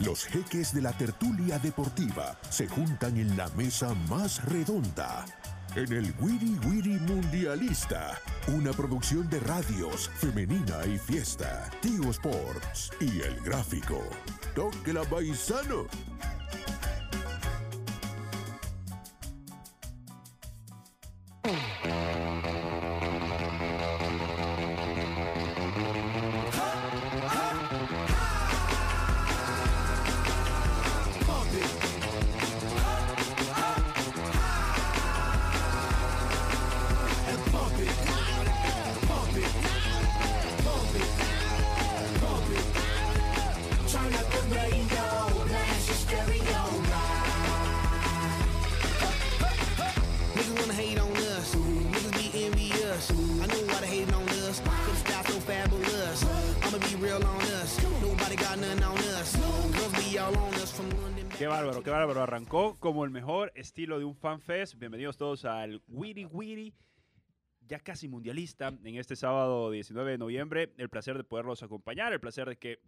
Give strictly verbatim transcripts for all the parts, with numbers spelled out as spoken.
Los jeques de la tertulia deportiva se juntan en la mesa más redonda. En el Wiri Wiri Mundialista, una producción de radios, Femenina y Fiesta, Tigo Sports y El Gráfico. ¡Toque la paisano! Qué bárbaro, qué bárbaro. Arrancó como el mejor estilo de un fanfest. Bienvenidos todos al Wiri Wiri, ya casi mundialista, en este sábado diecinueve de noviembre. El placer de poderlos acompañar, el placer de que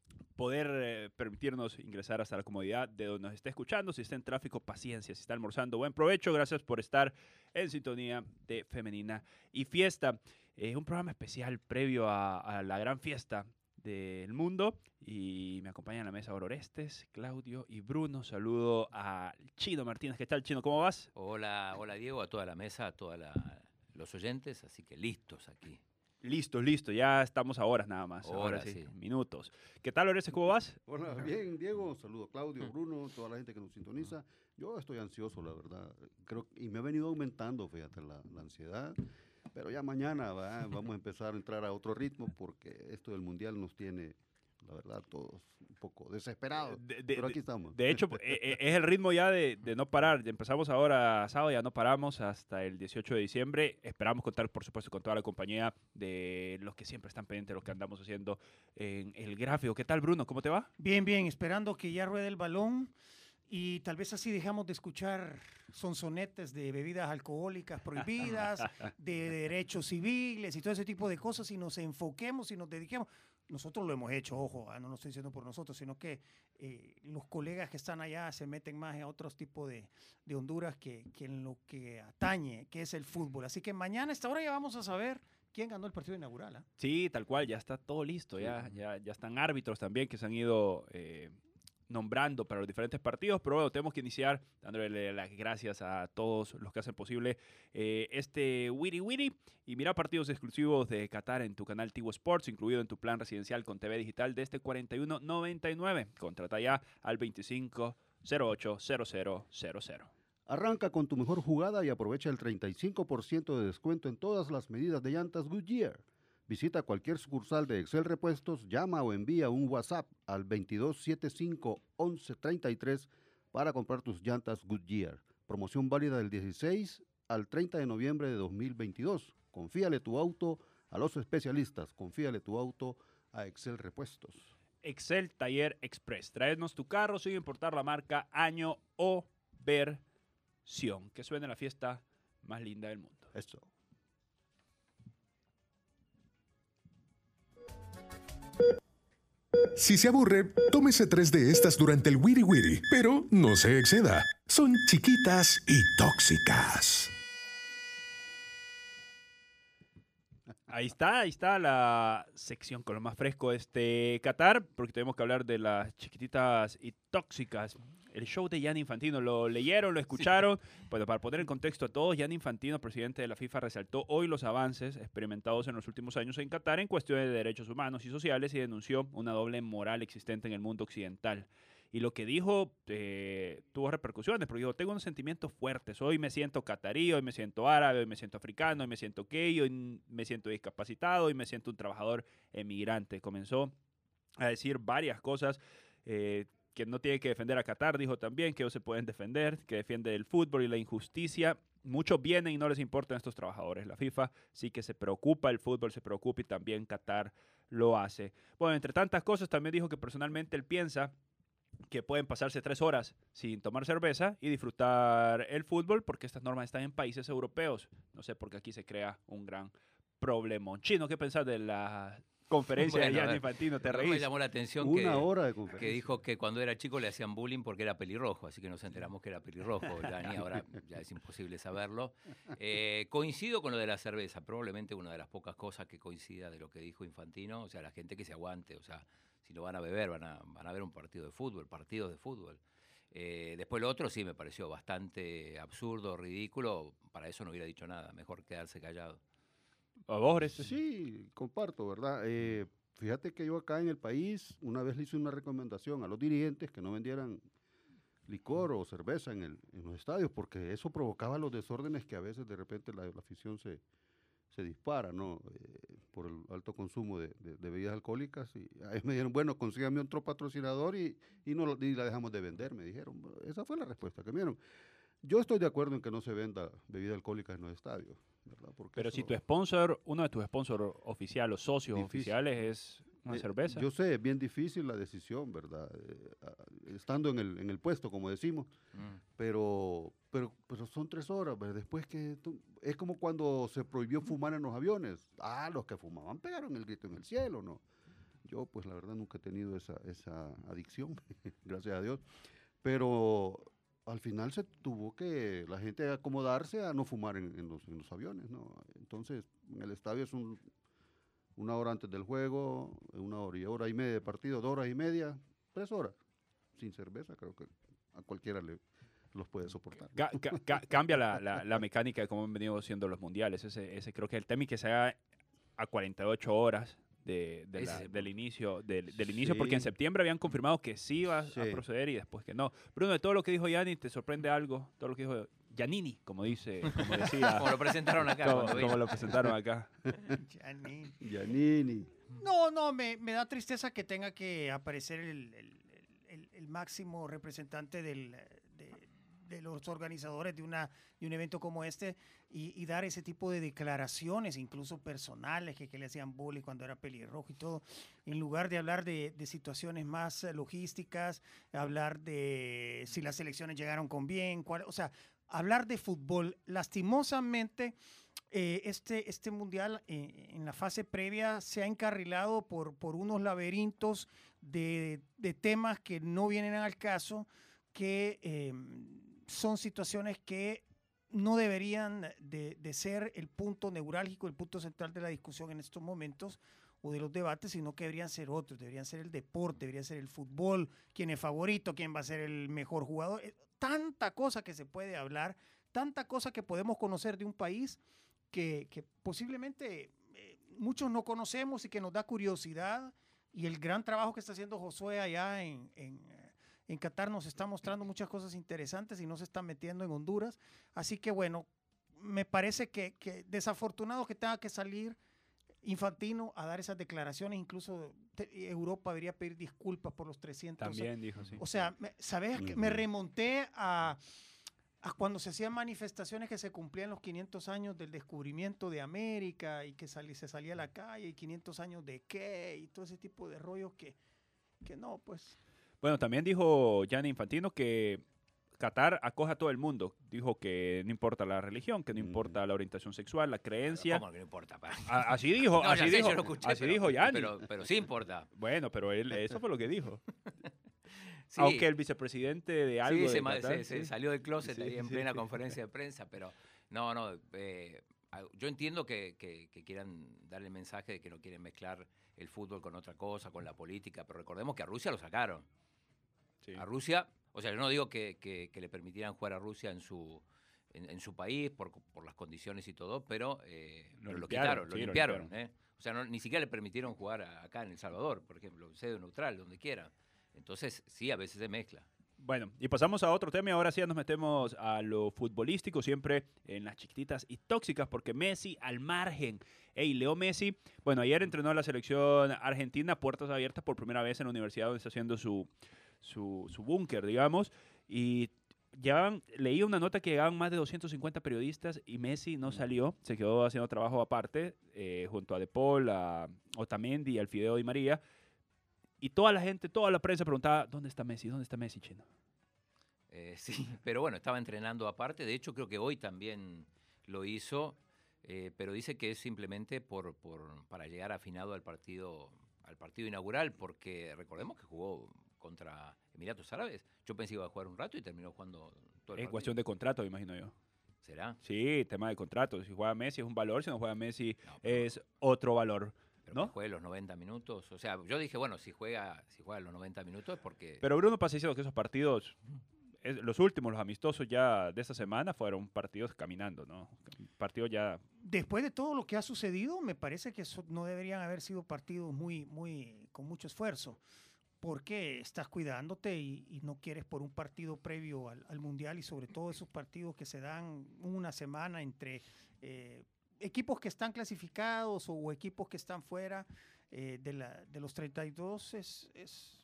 poder eh, permitirnos ingresar hasta la comodidad de donde nos esté escuchando. Si está en tráfico, paciencia. Si está almorzando, buen provecho. Gracias por estar en sintonía de Femenina y Fiesta. Es eh, un programa especial previo a, a la gran fiesta del mundo, y me acompañan en la mesa Orestes, Claudio y Bruno. Saludo a Chino Martínez. ¿Qué tal, Chino? ¿Cómo vas? Hola, hola Diego, a toda la mesa, a todos los oyentes, así que listos aquí. Listo, listo, ya estamos a horas nada más. Horas, ahora sí, sí. Minutos. ¿Qué tal, Orestes? ¿Cómo vas? Hola, bien, Diego. Saludo a Claudio, Bruno, toda la gente que nos sintoniza. Yo estoy ansioso, la verdad. Creo y me ha venido aumentando, fíjate, la, la ansiedad. Pero ya mañana ¿va? vamos a empezar a entrar a otro ritmo, porque esto del Mundial nos tiene, la verdad, todos un poco desesperados. De, de, pero aquí estamos. De hecho, es el ritmo ya de, de no parar. Empezamos ahora sábado, ya no paramos hasta el dieciocho de diciembre. Esperamos contar, por supuesto, con toda la compañía de los que siempre están pendientes de lo que andamos haciendo en el gráfico. ¿Qué tal, Bruno? ¿Cómo te va? Bien, bien. Esperando que ya ruede el balón. Y tal vez así dejamos de escuchar sonsonetes de bebidas alcohólicas prohibidas, de derechos civiles y todo ese tipo de cosas, y nos enfoquemos y nos dediquemos. Nosotros lo hemos hecho, ojo, no lo estoy diciendo por nosotros, sino que eh, los colegas que están allá se meten más en otros tipos de, de Honduras que, que en lo que atañe, que es el fútbol. Así que mañana a esta hora ya vamos a saber quién ganó el partido inaugural. ¿eh? Sí, tal cual, ya está todo listo, ya, ya, ya están árbitros también que se han ido Eh, nombrando para los diferentes partidos, pero bueno, tenemos que iniciar dándole las gracias a todos los que hacen posible eh, este Wiri Wiri, y mira partidos exclusivos de Qatar en tu canal Tigo Sports, incluido en tu plan residencial con T V digital de este cuarenta y uno noventa y nueve. Contrata ya al veinticinco cero ocho cero cero cero cero. Arranca con tu mejor jugada y aprovecha el treinta y cinco por ciento de descuento en todas las medidas de llantas Goodyear. Visita cualquier sucursal de Excel Repuestos, llama o envía un WhatsApp al veintidós setenta y cinco once treinta y tres para comprar tus llantas Goodyear. Promoción válida del dieciséis al treinta de noviembre de dos mil veintidós. Confíale tu auto a los especialistas, confíale tu auto a Excel Repuestos. Excel Taller Express. Traernos tu carro sin importar la marca, año o versión. Que suene la fiesta más linda del mundo. Eso. Si se aburre, tómese tres de estas durante el Wiri Wiri, pero no se exceda. Son chiquitas y tóxicas. Ahí está, ahí está la sección con lo más fresco de este Qatar, porque tenemos que hablar de las chiquititas y tóxicas. El show de Gianni Infantino, ¿lo leyeron, lo escucharon? Sí. Bueno, para poner en contexto a todos, Gianni Infantino, presidente de la FIFA, resaltó hoy los avances experimentados en los últimos años en Qatar en cuestiones de derechos humanos y sociales, y denunció una doble moral existente en el mundo occidental. Y lo que dijo eh, tuvo repercusiones, porque dijo, tengo unos sentimientos fuertes. Hoy me siento catarí, hoy me siento árabe, hoy me siento africano, hoy me siento gay, hoy me siento discapacitado, hoy me siento un trabajador emigrante. Comenzó a decir varias cosas eh, que no tiene que defender a Qatar. Dijo también que ellos se pueden defender, que defiende el fútbol y la injusticia. Muchos vienen y no les importan estos trabajadores. La FIFA sí que se preocupa, el fútbol se preocupa, y también Qatar lo hace. Bueno, entre tantas cosas, también dijo que personalmente él piensa que pueden pasarse tres horas sin tomar cerveza y disfrutar el fútbol, porque estas normas están en países europeos. No sé por qué aquí se crea un gran problemón. Chino, ¿qué pensás de la conferencia Bueno, de a Gianni ver, Infantino, te Luego me reís. llamó la atención Una que, hora de que conferencia. dijo que cuando era chico le hacían bullying porque era pelirrojo, así que nos enteramos que era pelirrojo, Gianni, ahora ya es imposible saberlo. Eh, coincido con lo de la cerveza, probablemente una de las pocas cosas que coincida de lo que dijo Infantino, o sea, la gente que se aguante, o sea, si no van a beber, van a, van a ver un partido de fútbol, partidos de fútbol. Eh, después lo otro sí me pareció bastante absurdo, ridículo, para eso no hubiera dicho nada, mejor quedarse callado. ¿A vos, Oreste? Sí, comparto, ¿verdad? Eh, fíjate que yo acá en el país una vez le hice una recomendación a los dirigentes que no vendieran licor o cerveza en, el, en los estadios, porque eso provocaba los desórdenes que a veces de repente la, la afición se, se dispara, ¿no? Eh, por el alto consumo de, de, de bebidas alcohólicas. Y ahí me dijeron, bueno, consígame otro patrocinador y, y, no, y la dejamos de vender, me dijeron. Esa fue la respuesta que me dieron. Yo estoy de acuerdo en que no se venda bebida alcohólica en los estadios, ¿verdad? Porque Pero eso- si tu sponsor, uno de tus sponsors oficiales, los socios Difícil. oficiales es una Eh, cerveza. Yo sé, es bien difícil la decisión, ¿verdad? Eh, ah, estando en el, en el puesto, como decimos, Mm. pero, pero, pero son tres horas, ¿verdad? Después que... tú- es como cuando se prohibió fumar en los aviones. Ah, los que fumaban pegaron el grito en el cielo, ¿no? Yo, pues, la verdad, nunca he tenido esa, esa adicción, gracias a Dios. Pero al final se tuvo que la gente acomodarse a no fumar en, en los, en los aviones, ¿no? Entonces, en el estadio es un, una hora antes del juego, una hora y hora y media de partido, dos horas y media, tres horas. Sin cerveza, creo que a cualquiera le los puede soportar. Ca- ca- ca- cambia la, la- la mecánica de cómo han venido siendo los mundiales. Ese, ese creo que el tema y que se haga a cuarenta y ocho horas de, de Ese la- es el del punto. inicio, del, del inicio porque en Sí. septiembre habían confirmado que sí iba Sí. a proceder y después que no. Bruno, de todo lo que dijo Gianni, ¿te sorprende algo? Todo lo que dijo Giannini, como dice, como decía, Como lo presentaron acá. como, cuando como vino. lo presentaron acá. Gianni. Giannini. No, no, me, me da tristeza que tenga que aparecer el, el- el- el máximo representante del, de, de los organizadores de, una, de un evento como este y, y dar ese tipo de declaraciones, incluso personales, que, que le hacían bullying cuando era pelirrojo y todo, en lugar de hablar de, de situaciones más eh, logísticas, hablar de si las elecciones llegaron con bien, cuál, o sea, hablar de fútbol. Lastimosamente, eh, este, este mundial eh, en la fase previa se ha encarrilado por, por unos laberintos de, de temas que no vienen al caso, que eh, son situaciones que no deberían de, de ser el punto neurálgico, el punto central de la discusión en estos momentos o de los debates, sino que deberían ser otros, deberían ser el deporte, debería ser el fútbol, quién es favorito, quién va a ser el mejor jugador, eh, tanta cosa que se puede hablar, tanta cosa que podemos conocer de un país que, que posiblemente eh, muchos no conocemos y que nos da curiosidad, y el gran trabajo que está haciendo Josué allá en, en, eh, en Qatar nos está mostrando muchas cosas interesantes y no se está metiendo en Honduras. Así que bueno, me parece que, que desafortunado que tenga que salir Infantino a dar esas declaraciones, incluso te- Europa debería pedir disculpas por los trescientos. También dijo, sí. O sea, me- ¿sabes? Que me remonté a, a cuando se hacían manifestaciones que se cumplían los quinientos años del descubrimiento de América y que salí- se salía a la calle y quinientos años de qué y todo ese tipo de rollos que, que no, pues. Bueno, también dijo Gianni Infantino que Qatar acoge a todo el mundo. Dijo que no importa la religión, que no Mm. importa la orientación sexual, la creencia. ¿Cómo que no importa? Pa? A- así dijo, No, ya así sé, dijo, yo lo escuché, así pero- dijo Gianni. Pero, pero sí importa. Bueno, pero él, eso fue lo que dijo. Sí. Aunque el vicepresidente de algo Sí, de se, ma- Qatar, se- se sí. salió del closet Sí, ahí en sí, plena sí. conferencia de prensa, pero no, no, eh, a- yo entiendo que, que- que quieran darle el mensaje de que no quieren mezclar el fútbol con otra cosa, con la política, pero recordemos que a Rusia lo sacaron. Sí. A Rusia, o sea, yo no digo que, que- que le permitieran jugar a Rusia en su en, en su país por, por las condiciones y todo, pero, eh, Lo pero lo, limpiaron, quitaron, lo sí, lo limpiaron. limpiaron. ¿eh? O sea, no- ni siquiera le permitieron jugar a- acá en El Salvador, por ejemplo, sede neutral, donde quiera. Entonces, sí, a veces se mezcla. Bueno, y pasamos a otro tema y ahora sí ya nos metemos a lo futbolístico, siempre en las chiquititas y tóxicas, porque Messi al margen. Ey, Leo Messi, bueno, ayer entrenó a la selección argentina, puertas abiertas por primera vez en la universidad donde está haciendo su, su, su búnker, digamos, y ya leí una nota que llegaban más de doscientos cincuenta periodistas y Messi no salió, se quedó haciendo trabajo aparte, eh, junto a De Paul, a Otamendi, al Fideo Di María, y toda la gente, toda la prensa preguntaba, ¿dónde está Messi? ¿Dónde está Messi, Chino? Eh, sí, pero bueno, estaba entrenando aparte. De hecho, creo que hoy también lo hizo. eh, pero dice que es simplemente por, por, para llegar afinado al partido, al partido inaugural, porque recordemos que jugó contra Emiratos Árabes. Yo pensé que iba a jugar un rato y terminó jugando todo el Es partido. cuestión de contrato, imagino yo. ¿Será? Sí, tema de contrato. Si juega Messi es un valor, si no juega Messi No, pero- es otro valor. Pero ¿No? que juegue los noventa minutos. O sea, yo dije, bueno, si juega, si juega los noventa minutos es porque... Pero Bruno pasa diciendo que esos partidos, es- los últimos, los amistosos ya de esta semana, fueron partidos caminando, ¿no? Partidos ya... Después de todo lo que ha sucedido, me parece que eso no deberían haber sido partidos muy, muy, con mucho esfuerzo, porque estás cuidándote y, y no quieres por un partido previo al, al Mundial y sobre todo esos partidos que se dan una semana entre eh, equipos que están clasificados o equipos que están fuera eh, de, la, de los treinta y dos es, es,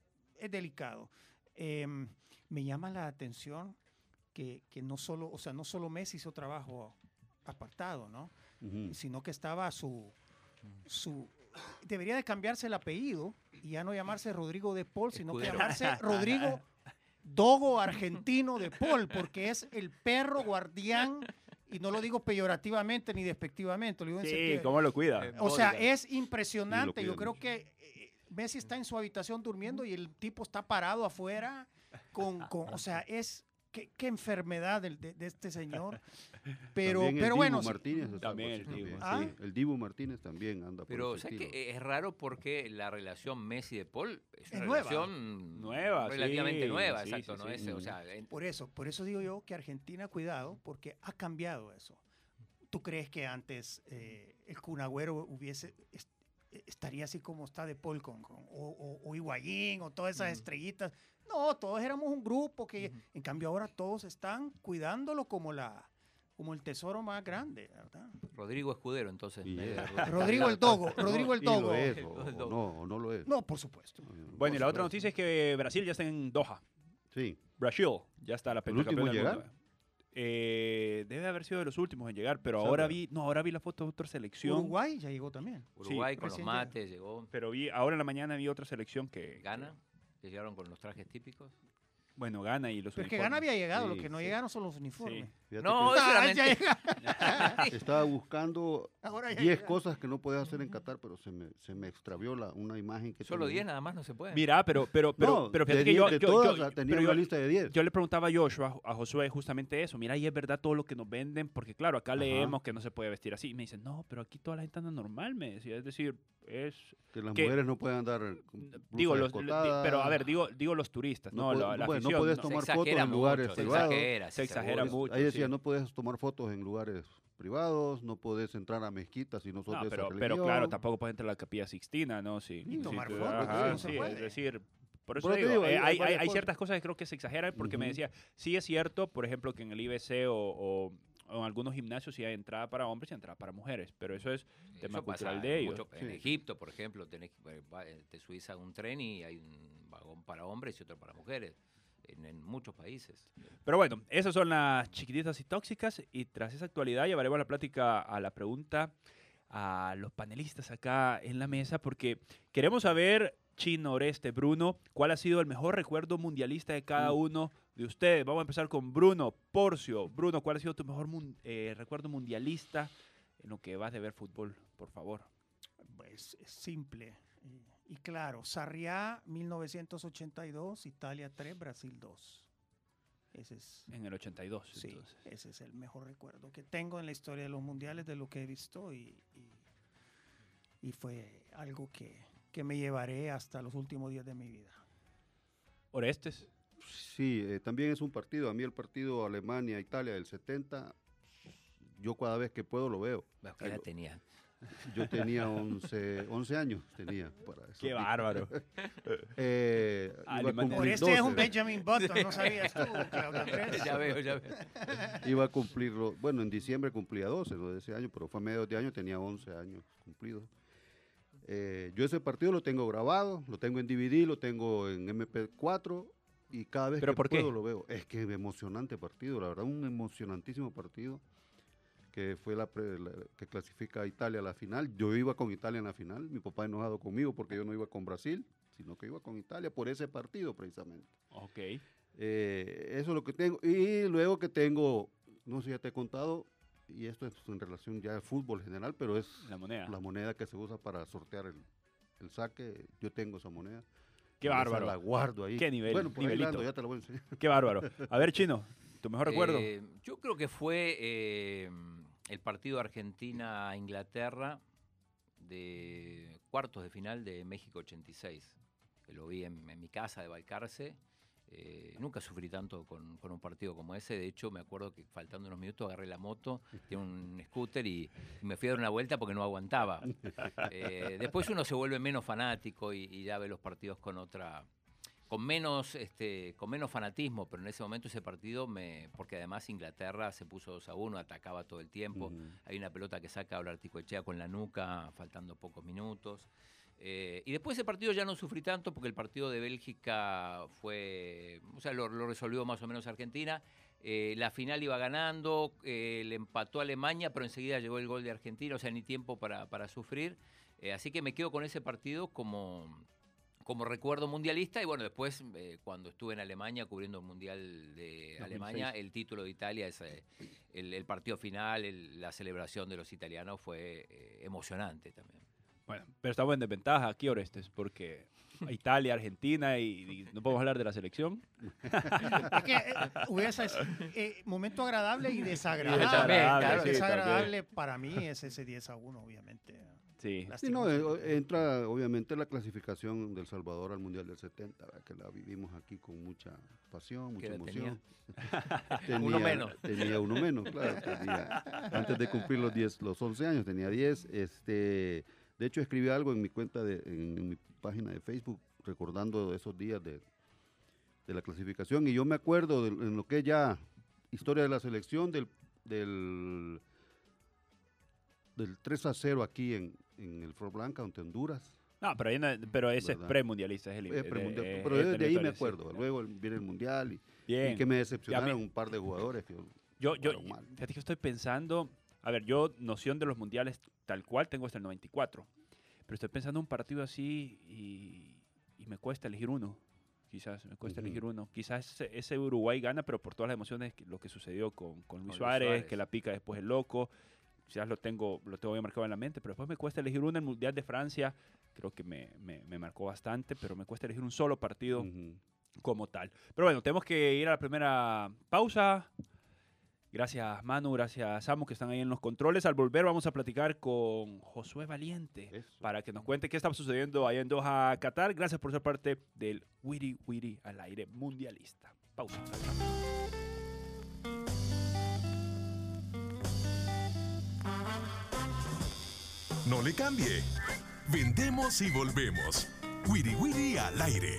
es delicado. Eh, me llama la atención que, que no solo, o sea, no solo Messi hizo trabajo apartado, ¿no? Ujú. Sino que estaba su, su debería de cambiarse el apellido y ya no llamarse Rodrigo de Paul, sino que Escudero. llamarse Rodrigo Dogo Argentino de Paul, porque es el perro guardián, y no lo digo peyorativamente ni despectivamente, lo digo en Sí, sentido de- ¿cómo lo cuida? Eh, o sea, bodyguard. es impresionante. Sí, lo Yo creo cuida que eh, Messi está en su habitación durmiendo y el tipo está parado afuera con, con o sea, es qué, qué enfermedad del- de, de este señor. Pero, También el pero Dibu bueno, sí, Martínez está También el positivo, Dibu. sí. Ah. El Dibu Martínez también anda por Pero ese ¿sabes estilo. qué? Es raro porque la relación Messi-De Paul es una Es nueva. relación Nueva, relativamente sí, nueva, sí, exacto, sí, ¿no? sí. Es, o sea, en- por eso, por eso digo yo que Argentina, cuidado, porque ha cambiado eso. ¿Tú crees que antes eh, el Kun Agüero hubiese est- estaría así como está De Paul con, con- o, o, o Higuaín o todas esas Ujú. estrellitas? No, todos éramos un grupo que, Ujú. en cambio, ahora todos están cuidándolo como la como el tesoro más grande, ¿verdad? Rodrigo Escudero, entonces. Y en vez de es. Ro- Rodrigo el Dogo, Rodrigo el No, y lo Dogo. es, o, El o Dogo. no, o no lo es. No, por supuesto. Bueno, y la Por otra supuesto. noticia es que Brasil ya está en Doha. Sí, Brasil ya está la ¿El último en pentacampeona del llegar? mundo. Eh, debe haber sido de los últimos en llegar, pero Salva. ahora vi, no, ahora vi la foto de otra selección. Uruguay ya llegó también. Uruguay con los recién mates llegó. Pero vi, ahora en la mañana vi otra selección que... Gana, que llegaron con los trajes típicos. Bueno, gana y los Pero es que uniformes. Gana había llegado, lo Sí, que no sí. llegaron son los uniformes. Sí. fíjate No, que eso era Ah, ya mentira. llega. estaba buscando Ahora ya diez llega. cosas que no podía hacer en Qatar, pero se me, se me extravió la, una imagen que Solo tenía. diez nada más no se puede. Mira, pero, pero, pero, No, pero fíjate de, que die- yo, de yo- todas yo- ah, tenía pero una yo- lista de diez. yo le preguntaba a Joshua, a Josué, justamente eso. Mira, y es verdad todo lo que nos venden, porque claro, acá Ajá. leemos que no se puede vestir así. Y me dicen, no, pero aquí toda la gente anda normal, me decía. Es decir, es... que las que- mujeres no pueden andar con Digo, blusas los, di- escotadas. pero a ver, digo, digo los turistas, no, puede- la, la bueno, no afición, puedes ¿no? Se tomar fotos exagera en lugares mucho, se privados. exagera, Se sí, exagera seguro. mucho. Ahí decía, sí. no puedes tomar fotos en lugares privados, no puedes entrar a mezquitas si no sos No, de esa pero, pero religión. claro, tampoco puedes entrar a la Capilla Sixtina, ¿no? Sí, Y tomar tú- fotos, ajá, no se sí, puede. es decir, por eso Pero te digo, digo, eh, hay- hay, hay hay- varias hay cosas. ciertas cosas que creo que se exageran porque me Ujú. decía, sí es cierto, por ejemplo, que en el I B C o, o- o en algunos gimnasios sí hay entrada para hombres y entrada para mujeres, pero eso es tema Eso pasa cultural de ellos. mucho. En Sí. Egipto, por ejemplo, tenés, que- eh, va- eh, te subís a un tren y hay un vagón para hombres y otro para mujeres. En, en muchos países. Pero bueno, esas son las chiquititas y tóxicas y tras esa actualidad llevaremos la plática a la pregunta a los panelistas acá en la mesa porque queremos saber, Chino, Oreste, Bruno, cuál ha sido el mejor recuerdo mundialista de cada uno de ustedes. Vamos a empezar con Bruno Porcio. Bruno, ¿cuál ha sido tu mejor mun- eh, recuerdo mundialista en lo que vas de ver fútbol, por favor? Pues es simple y, y claro. Sarriá, mil novecientos ochenta y dos, Italia tres, Brasil dos. Ese es, En el ochenta y dos, sí, entonces. ese es el mejor recuerdo que tengo en la historia de los mundiales, de lo que he visto y, y, y fue algo que, que me llevaré hasta los últimos días de mi vida. Orestes. Sí, eh, también es un partido. A mí el partido Alemania-Italia del setenta, yo cada vez que puedo lo veo. Bueno, ¿qué edad tenía? Yo tenía once, once años, tenía para eso. Qué bárbaro. Eh, iba a Alemania. cumplir Por este es un doce. Benjamin Button, ¿no sabías tú, Claudio Andrés? ya veo, ya veo. Iba a cumplirlo, bueno, en diciembre cumplía doce, ¿no? De ese año, pero fue a mediados de año, tenía once años cumplidos. Eh, yo ese partido lo tengo grabado, lo tengo en D V D, lo tengo en M P cuatro y cada vez ¿Pero que por qué? puedo lo veo. Es que es emocionante partido, la verdad, un emocionantísimo partido que fue la, pre- la- que clasifica a Italia a la final. Yo iba con Italia en la final, mi papá enojado conmigo porque yo no iba con Brasil, sino que iba con Italia por ese partido precisamente. Ok. Eh, eso es lo que tengo. Y luego que tengo, no sé si ya te he contado, y esto es en relación ya al fútbol general, pero es La moneda. la moneda que se usa para sortear el, el saque. Yo tengo esa moneda. Qué Y esa bárbaro. la guardo ahí. Qué nivel, Bueno, por ahí la nivelito. ando, ya te la voy a enseñar. Qué bárbaro. A ver, Chino, ¿tu mejor recuerdo? Eh, yo creo que fue eh, el partido Argentina-Inglaterra de cuartos de final de México ochenta y seis. Que lo vi en, en mi casa de Balcarce. Eh, nunca sufrí tanto con, con un partido como ese. De hecho, me acuerdo que faltando unos minutos agarré la moto, tenía un scooter y, y me fui a dar una vuelta porque no aguantaba. Eh, después uno se vuelve menos fanático y, y ya ve los partidos con otra, con menos, este, con menos fanatismo, pero en ese momento ese partido, me, porque además Inglaterra se puso dos a uno, atacaba todo el tiempo. Ujú. Hay una pelota que saca a Articoechea con la nuca, faltando pocos minutos. Eh, y después ese partido ya no sufrí tanto porque el partido de Bélgica fue, o sea, lo, lo resolvió más o menos Argentina. Eh, la final iba ganando, eh, le empató a Alemania, pero enseguida llegó el gol de Argentina, o sea, ni tiempo para, para sufrir. Eh, así que me quedo con ese partido como, como recuerdo mundialista. Y bueno, después, eh, cuando estuve en Alemania cubriendo el Mundial de dos mil Alemania, seis. el título de Italia, es, eh, el, el partido final, el- la celebración de los italianos fue eh, emocionante también. Bueno, pero estamos en desventaja aquí, Orestes, porque Italia, Argentina y, y no podemos hablar de la selección. Es que eh, hubiese eh, momento agradable y desagradable. También, claro, sí, Desagradable para mí es ese diez a uno, obviamente. Sí. Sí, no, Lastimoso. eh, entra obviamente la clasificación del Salvador al Mundial del setenta, ¿verdad? Que la vivimos aquí con mucha pasión, mucha edad emoción. Uno menos. Tenía uno menos, claro. Tenía, antes de cumplir los diez, los once años, tenía diez. Este, de hecho, escribí algo en mi cuenta, de, en, en mi página de Facebook, recordando esos días de, de la clasificación. Y yo me acuerdo de, en lo que es ya historia de la selección del, del, del tres a cero aquí en, en el Flor Blanca, ante Honduras. No, pero, ahí no- pero ese ¿Verdad? es premundialista. Es el, Eh, premundial, eh, pero es de, de ahí me eliminatorio, sí. acuerdo. Luego el- viene el Mundial y, Bien. y que me decepcionaron Ya me- un par de jugadores. Que Yo, yo, jugaron mal. fíjate que estoy pensando, a ver, yo noción de los mundiales tal cual tengo hasta el noventa y cuatro, pero estoy pensando en un partido así y, y me cuesta elegir uno, quizás, me cuesta Ujú. elegir uno. Quizás ese, ese Uruguay gana, pero por todas las emociones, que- lo que sucedió con, con Luis Luis Suárez, Suárez. que la pica después el loco, quizás lo tengo, lo tengo bien marcado en la mente, pero después me cuesta elegir uno. El Mundial de Francia creo que me, me, me marcó bastante, pero me cuesta elegir un solo partido Ujú. como tal. Pero bueno, tenemos que ir a la primera pausa. Gracias Manu, gracias Samu que están ahí en los controles. Al volver vamos a platicar con Josué Valiente Eso. para que nos cuente qué está sucediendo allá en Doha, Qatar. Gracias por ser parte del Wiri Wiri al aire mundialista. Pausa. No le cambie. Vendemos y volvemos. Wiri Wiri al aire.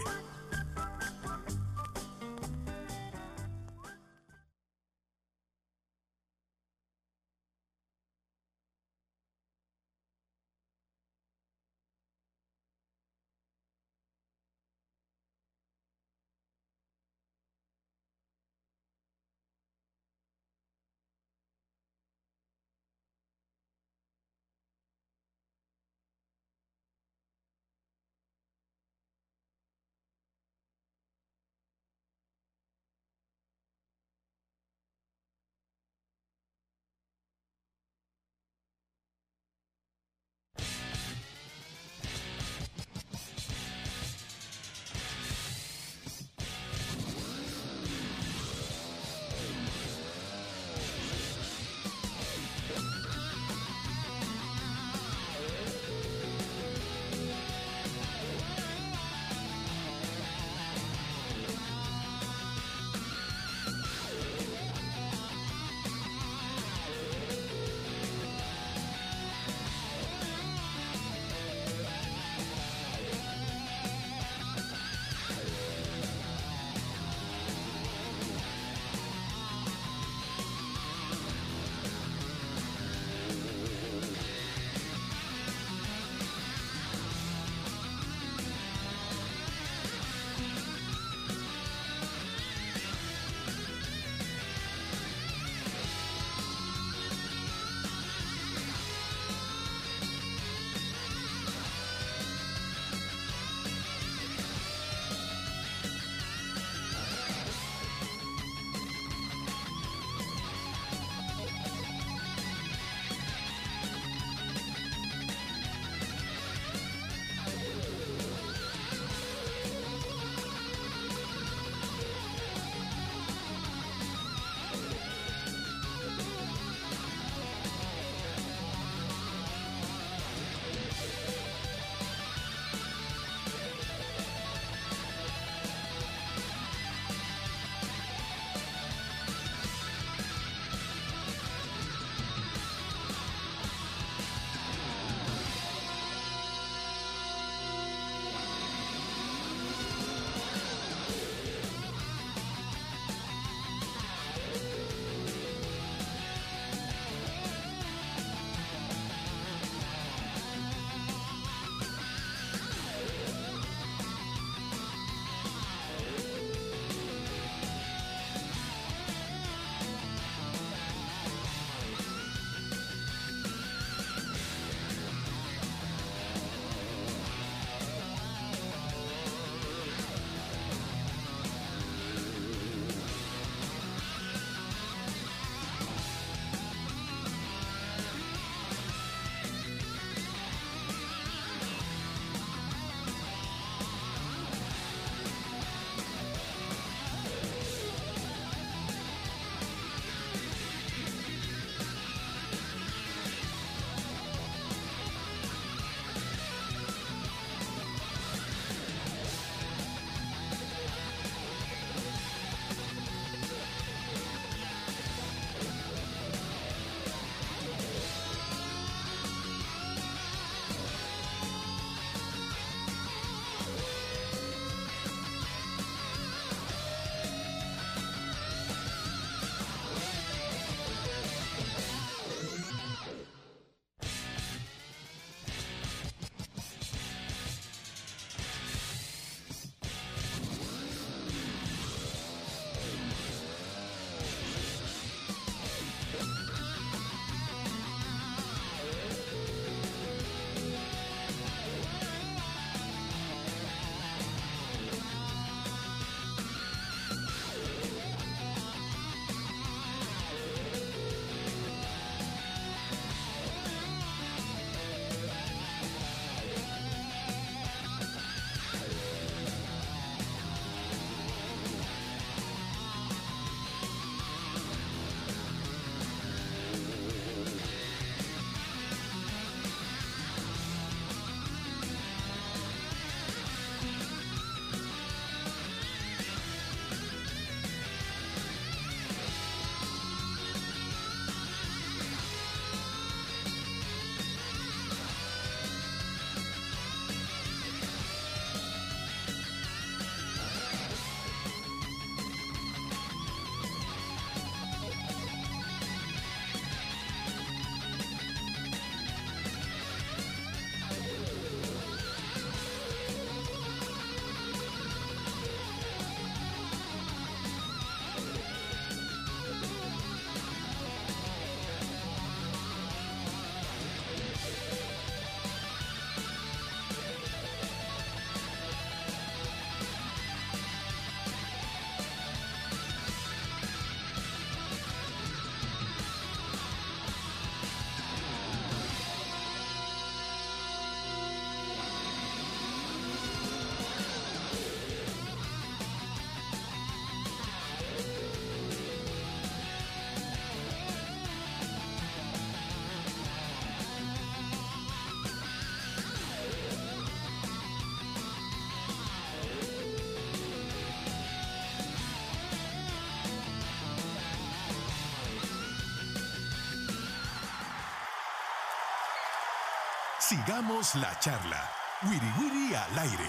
Sigamos la charla. Wiri Wiri al aire.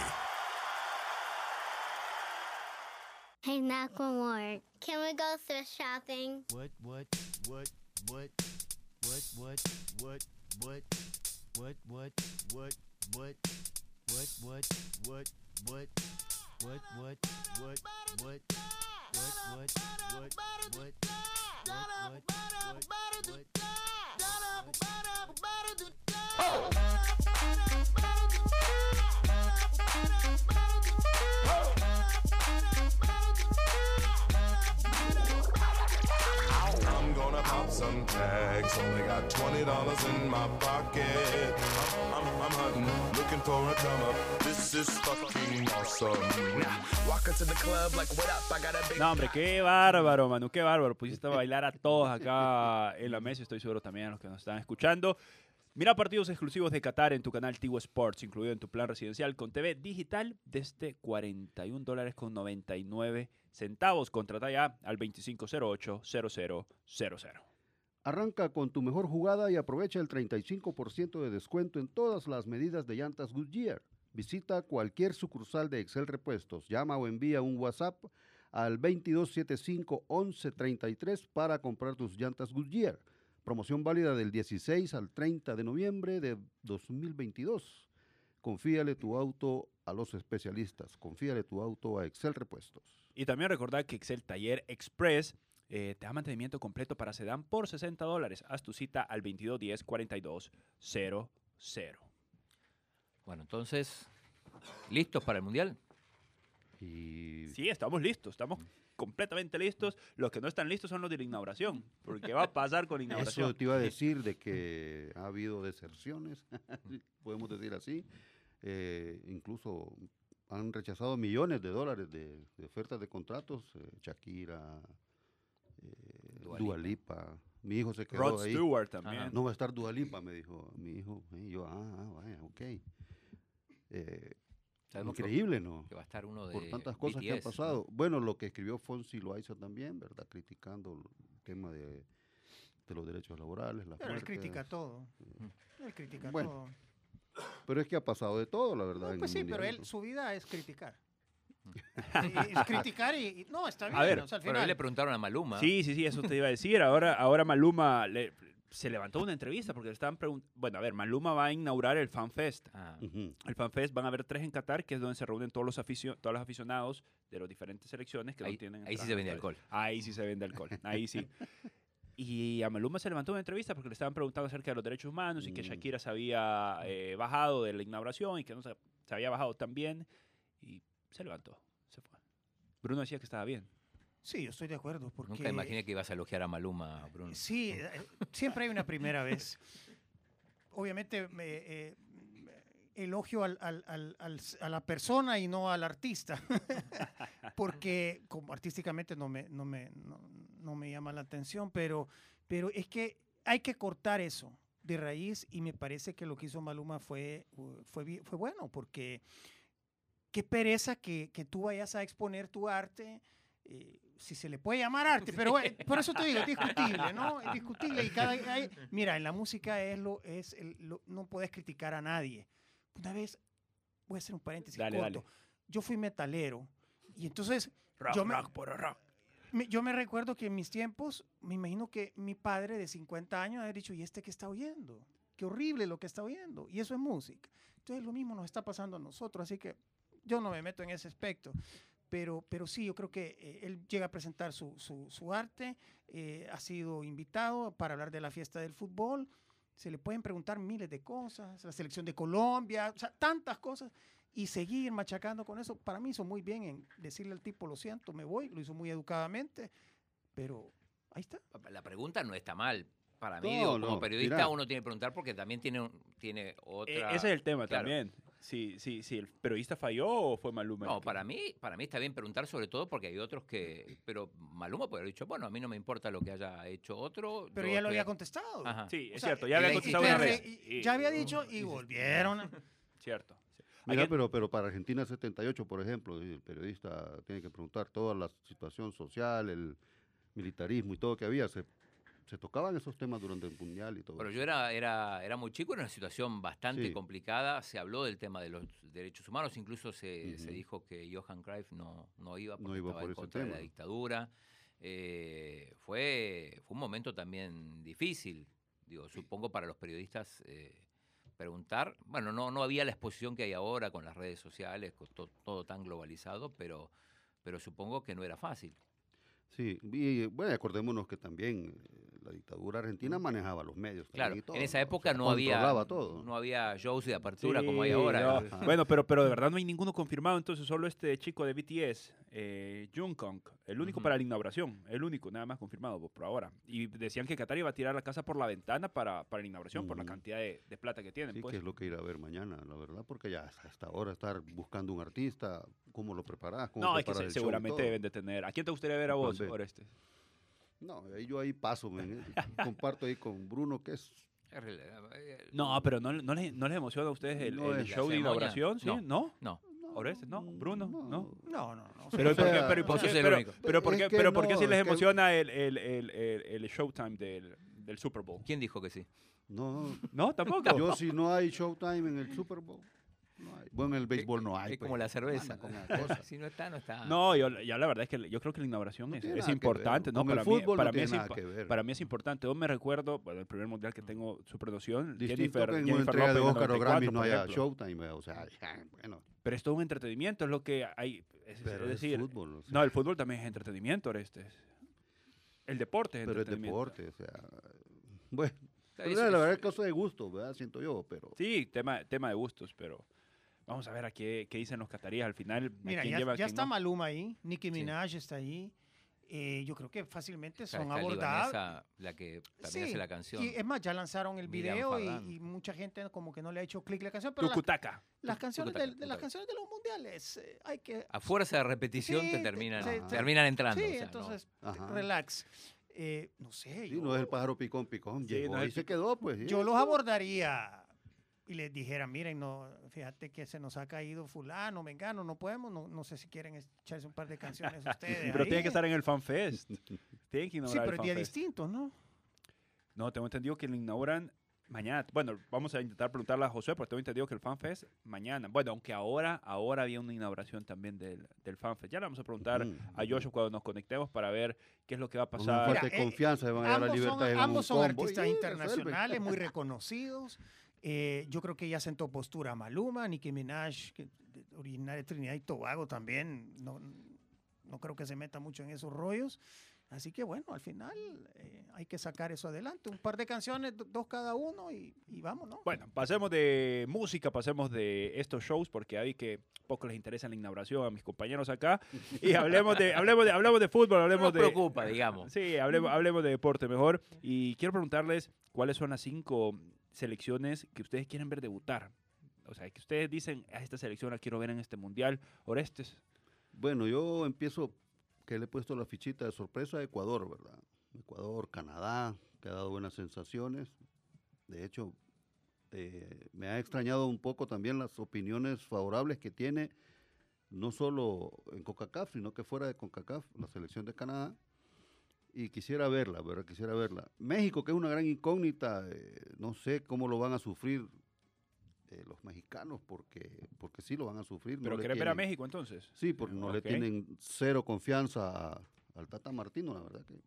Hey, knock one more. Can we go thrift shopping? What, what, what, what, what, what, what, what, what, what, what, what, what, what, what, what, what, what, what, what, I'm gonna pop some tags. Only got twenty dollars in my pocket. I'm, I'm, I'm hunting, looking for a come up. This is fucking awesome. Walk into the club like, what up? I got a big. No, hombre, qué bárbaro, Manu, qué bárbaro. Pusiste a bailar a todos acá en la mesa. Estoy seguro también a los que nos están escuchando. Mira partidos exclusivos de Qatar en tu canal Tigo Sports, incluido en tu plan residencial con T V digital desde cuarenta y un dólares con noventa y nueve centavos. Contrata ya al veinticinco cero ocho cero cero cero cero. Arranca con tu mejor jugada y aprovecha el treinta y cinco por ciento de descuento en todas las medidas de llantas Goodyear. Visita cualquier sucursal de Excel Repuestos. Llama o envía un WhatsApp al veintidós setenta y cinco once treinta y tres para comprar tus llantas Goodyear. Promoción válida del dieciséis al treinta de noviembre de dos mil veintidós. Confíale tu auto a los especialistas. Confíale tu auto a Excel Repuestos. Y también recordad que Excel Taller Express eh, te da mantenimiento completo para sedán por sesenta dólares. Haz tu cita al veintidós diez cuarenta y dos cero cero. Bueno, entonces, ¿listos para el Mundial? Y Sí, estamos listos, estamos completamente listos. Los que no están listos son los de la inauguración, porque va a pasar con inauguración. eso te iba a decir de que ha habido deserciones, podemos decir así. Eh, incluso han rechazado millones de dólares de, de ofertas de contratos. Eh, Shakira, eh, Dua Dua Lipa. Lipa. Mi hijo se quedó Rod ahí. Stewart también. Ajá. No va a estar Dua Lipa, me dijo mi hijo. Y yo, ah, ah, vaya, ok. Eh, Sabemos que- increíble, ¿no? Que va a estar uno de Por tantas cosas que han B T S, pasado. Bueno, lo que escribió Fonsi lo hizo también, ¿verdad? Criticando el tema de, de los derechos laborales, las Pero él muertes. critica todo. Él critica Bueno, todo. Pero es que ha pasado de todo, la verdad. No, en pues el sí, pero mundial, él, ¿no? su vida es criticar. Eh, es criticar y, y- no, está bien. ver, o sea, al Pero final, ahí le preguntaron a Maluma. Sí, sí, sí, eso te iba a decir. Ahora, ahora Maluma le- se levantó una entrevista porque le estaban preguntando. Bueno, a ver, Maluma va a inaugurar el FanFest. Ah, Ujú. El FanFest van a haber tres en Qatar, que es donde se reúnen todos los, aficio- todos los aficionados de las diferentes selecciones que ahí no tienen. ahí sí entradas se vende naturales. alcohol. Ahí sí se vende alcohol. Ahí sí. Y a Maluma se levantó una entrevista porque le estaban preguntando acerca de los derechos humanos y que Mm. Shakira se había eh, bajado de la inauguración y que no se, se había bajado tan bien. Y se levantó, se fue. Bruno decía que estaba bien. sí, yo estoy de acuerdo. Porque, Nunca imaginé que ibas a elogiar a Maluma, Bruno. Sí, eh, siempre hay una primera vez. Obviamente me, eh, elogio al- al- al- al- a la persona y no al artista, porque como artísticamente no me, no me, no, no me llama la atención, pero, pero es que hay que cortar eso de raíz y me parece que lo que hizo Maluma fue, uh, fue, bi- fue bueno, porque qué pereza que, que tú vayas a exponer tu arte. eh, si se le puede llamar arte, pero eh, por eso te digo, es discutible, ¿no? Es discutible y cada hay- mira, en la música es lo es el- lo- no puedes criticar a nadie. Una vez voy a hacer un paréntesis Dale, corto. dale. Yo fui metalero y entonces Rock, yo me, rock, puro rock. me- yo me recuerdo que en mis tiempos, me imagino que mi padre de cincuenta años había dicho, ¿y este qué está oyendo? Qué horrible lo que está oyendo. Y eso es música. Entonces lo mismo nos está pasando a nosotros, así que yo no me meto en ese aspecto. Pero, pero sí, yo creo que eh, él llega a presentar su, su, su arte, eh, ha sido invitado para hablar de la fiesta del fútbol, se le pueden preguntar miles de cosas, la selección de Colombia, o sea, tantas cosas, y seguir machacando con eso, para mí hizo muy bien en decirle al tipo, lo siento, me voy, lo hizo muy educadamente, pero ahí está. La pregunta no está mal. Para mí, No, digo, como no, periodista, mira. uno tiene que preguntar porque también tiene, un- tiene Eh, otra... ese es el tema claro. también. Si, si, si el periodista falló o fue Maluma. el No, que- para mí, para mí está bien preguntar sobre todo porque hay otros que... Pero Maluma puede haber dicho, bueno, a mí no me importa lo que haya hecho otro. Pero yo ya lo estoy había a- contestado. Ajá. Sí, es O sea, cierto. y Ya había le- contestado y una te vez. re- Y- y ya había dicho y volvieron. a- Cierto. sí. Mira, Aquí- pero, pero para Argentina setenta y ocho, por ejemplo, el periodista tiene que preguntar toda la situación social, el militarismo y todo que había. Se se tocaban esos temas durante el Mundial y todo. Bueno, eso. yo era, era, era muy chico, era una situación bastante Sí. complicada. Se habló del tema de los derechos humanos, incluso se, Ujú. se dijo que Johan Cruyff no, no iba porque No iba estaba por en ese contra de la tema. dictadura. Eh, fue, fue un momento también difícil, digo, supongo para los periodistas eh, preguntar. Bueno, no, no había la exposición que hay ahora con las redes sociales, con to- todo tan globalizado, pero, pero supongo que no era fácil. Sí, y bueno, acordémonos que también eh, la dictadura argentina manejaba los medios. también Claro, y todo, en esa ¿no? O época sea, no había controlaba todo. no había shows de apertura Sí, como hay ahora. no. Ajá. Bueno, pero, pero de verdad no hay ninguno confirmado, entonces solo este chico de B T S, eh, Jungkook, el único Ujú. para la inauguración, el único, nada más confirmado por, por ahora. Y decían que Qatar iba a tirar la casa por la ventana para, para la inauguración, por la Ujú. cantidad de, de plata que tienen. Sí, pues. que es lo que ir a ver mañana, la verdad, porque ya hasta esta hora estar buscando un artista, ¿cómo lo preparás? ¿Cómo No, es que preparas se- el show y seguramente todo? deben de tener. ¿A quién te gustaría ver a Un plan vos, B. Orestes? No, ahí yo ahí paso, men, eh, comparto ahí con Bruno, que es... Es rel- eh, No, pero no, no, les, no les emociona a ustedes el, No el es- show ¿La de ceremonia? inauguración, ¿sí? No. ¿No? No. ¿Orestes? ¿No? ¿Bruno? ¿No? No, no, no. Pero, O ¿por qué, sea, pero, ¿y por vos qué- sos el pero- único. pero por Es qué, que pero por qué no, sí les es que- emociona el, el, el, el, el showtime del, del Super Bowl? ¿Quién dijo que sí? No, ¿No? ¿Tampoco? yo si no hay Showtime en el Super Bowl, no hay. Bueno, en el béisbol no hay. Es pues. como la cerveza. Anda con la cosa. Si no está, no está. No, yo, ya la verdad es que yo creo que la inauguración No es, tiene es nada que importante, ver. ¿no? Con el Para mí, fútbol para, no mí es tiene nada impo- que ver. para mí es importante. Yo me recuerdo, bueno, el primer mundial que tengo super noción, Distinto Jennifer, que en una Jennifer entrega de López en el Oscar o noventa y cuatro, Grammy no por haya ejemplo. Showtime, o sea, ya, bueno, Pero es todo un entretenimiento, es lo que hay. Es, pero es es decir, fútbol. o sea, no, el fútbol también es entretenimiento, Orestes. El deporte es pero es entretenimiento. deporte, o sea, bueno, Está pero bien, la es- verdad es cosa de gusto, ¿verdad? Siento yo, pero... Sí, tema, tema de gustos, pero vamos a ver a qué, qué dicen los cataríes al final. a Mira, quién ya, lleva, a ya quién está no. Maluma ahí, Nicki Sí. Minaj está ahí. Eh, yo creo que fácilmente O sea, son esta abordables. libanesa, la que también Sí, hace la canción. Y es más, ya lanzaron el Miriam video y, Fadán. y mucha gente como que no le ha hecho clic la canción, pero las, Tucutaca. las canciones Tucutaca, del- de, las Tucutaca. canciones de los mundiales eh, hay que... A fuerza de repetición Sí, te te- terminan, sí, te te- terminan entrando. Sí, o sea, ¿no? entonces, Ajá. relax. Eh, no sé, Sí, yo, no es el pájaro picón, picón, Sí, llegó no es y el se pico- quedó, pues. sí, yo los eso. abordaría y les dijera, miren, no, fíjate que se nos ha caído fulano, mengano, no podemos, no, no sé si quieren echarse un par de canciones ustedes. Pero ahí. tiene que estar en el FanFest. Tienen que Sí, inaugurar pero el el día FanFest. distinto, ¿no? No, tengo entendido que lo inauguran mañana. Bueno, vamos a intentar preguntarle a José, porque tengo entendido que el FanFest mañana. Bueno, aunque ahora, ahora había una inauguración también del, del FanFest. Ya le vamos a preguntar Ujú, a Joshua cuando nos conectemos para ver qué es lo que va a Con una pasar. Mira, falta de eh, confianza, se van a dar la Ambos libertad son, en ambos un son combo artistas y resuelven. internacionales muy reconocidos. Eh, yo creo que ya sentó postura Maluma, Nicki Minaj, que de- originaria de Trinidad y Tobago también. No, no creo que se meta mucho en esos rollos. Así que bueno, al final eh, hay que sacar eso adelante. Un par de canciones, do- dos cada uno y, y vamos, ¿no? Bueno, pasemos de música, pasemos de estos shows, porque hay que poco les interesa la inauguración a mis compañeros acá. Y hablemos de, hablemos de, hablemos de fútbol, No hablemos nos de. preocupa, digamos. Sí, hablemos, hablemos de deporte mejor. Y quiero preguntarles cuáles son las cinco selecciones que ustedes quieren ver debutar. O sea, que ustedes dicen, a esta selección la quiero ver en este mundial. Orestes. Bueno, yo empiezo, que le he puesto la fichita de sorpresa a Ecuador, ¿verdad? Ecuador, Canadá, que ha dado buenas sensaciones. De hecho, eh, me ha extrañado un poco también las opiniones favorables que tiene, no solo en CONCACAF, sino que fuera de CONCACAF, la selección de Canadá. Y quisiera verla, ¿verdad? Quisiera verla. México, que es una gran incógnita, eh, no sé cómo lo van a sufrir eh, los mexicanos, porque, porque sí lo van a sufrir. no ¿Pero le querés ver a tienen- México entonces? Sí, porque no Ok. le tienen cero confianza a- al Tata Martino, la verdad que.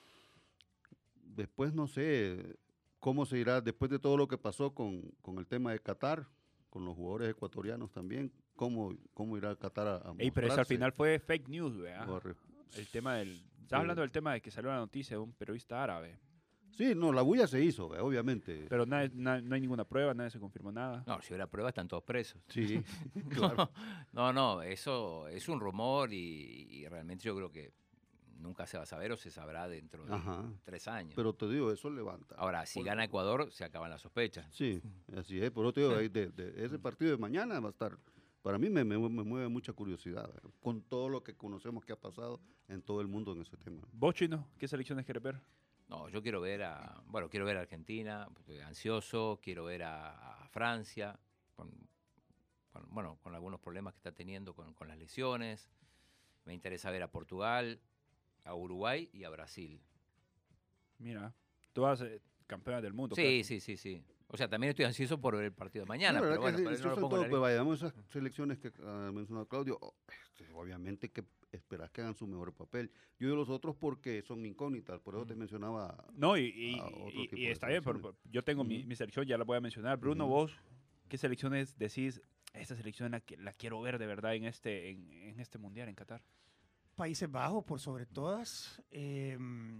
Después no sé cómo se irá, después de todo lo que pasó con, con el tema de Qatar, con los jugadores ecuatorianos también, cómo, cómo irá Qatar a, a Ey, pero eso al mostrarse final fue fake news, ¿verdad? o a re- El tema del... Estás Sí. hablando del tema de que salió la noticia de un periodista árabe. Sí, no, la bulla se hizo, eh, obviamente. Pero nada- na- no hay ninguna prueba, nadie se confirmó nada. No, si hubiera pruebas están todos presos. Sí, claro. No, no, eso es un rumor y, y realmente yo creo que nunca se va a saber o se sabrá dentro de Ajá. tres años. Pero te digo, eso levanta. Ahora, si Por- gana Ecuador, se acaban las sospechas. Sí, así es. Por otro digo, ahí de, de ese partido de mañana va a estar, para mí me, me- me mueve mucha curiosidad, eh, con todo lo que conocemos que ha pasado en todo el mundo en ese tema. ¿Vos, Chino, qué selecciones querés ver? No, yo quiero ver a, bueno, quiero ver a Argentina, estoy ansioso, quiero ver a, a Francia, con, con- bueno, con algunos problemas que está teniendo con, con las lesiones. Me interesa ver a Portugal, a Uruguay y a Brasil. Mira, todas eh, campeonas del mundo. Sí, casi. sí, sí, sí. O sea, también estoy ansioso por ver el partido de mañana, Sí, la pero verdad bueno, que pero sí, no eso lo son pongo en todo, la pero lista. vayamos a esas selecciones que ha mencionado Claudio, oh, este, obviamente que esperas que hagan su mejor papel. Yo de los otros porque son incógnitas, por eso te mencionaba. No, y, y, a otro y- tipo y de está bien, pero, selecciones. pero yo tengo mi, Ujú. mi selección, ya la voy a mencionar. Bruno, Ujú. vos, ¿qué selecciones decís? Esta selección la, que- la quiero ver de verdad en este, en, en este mundial en Qatar. Países Bajos, por sobre todas. eh,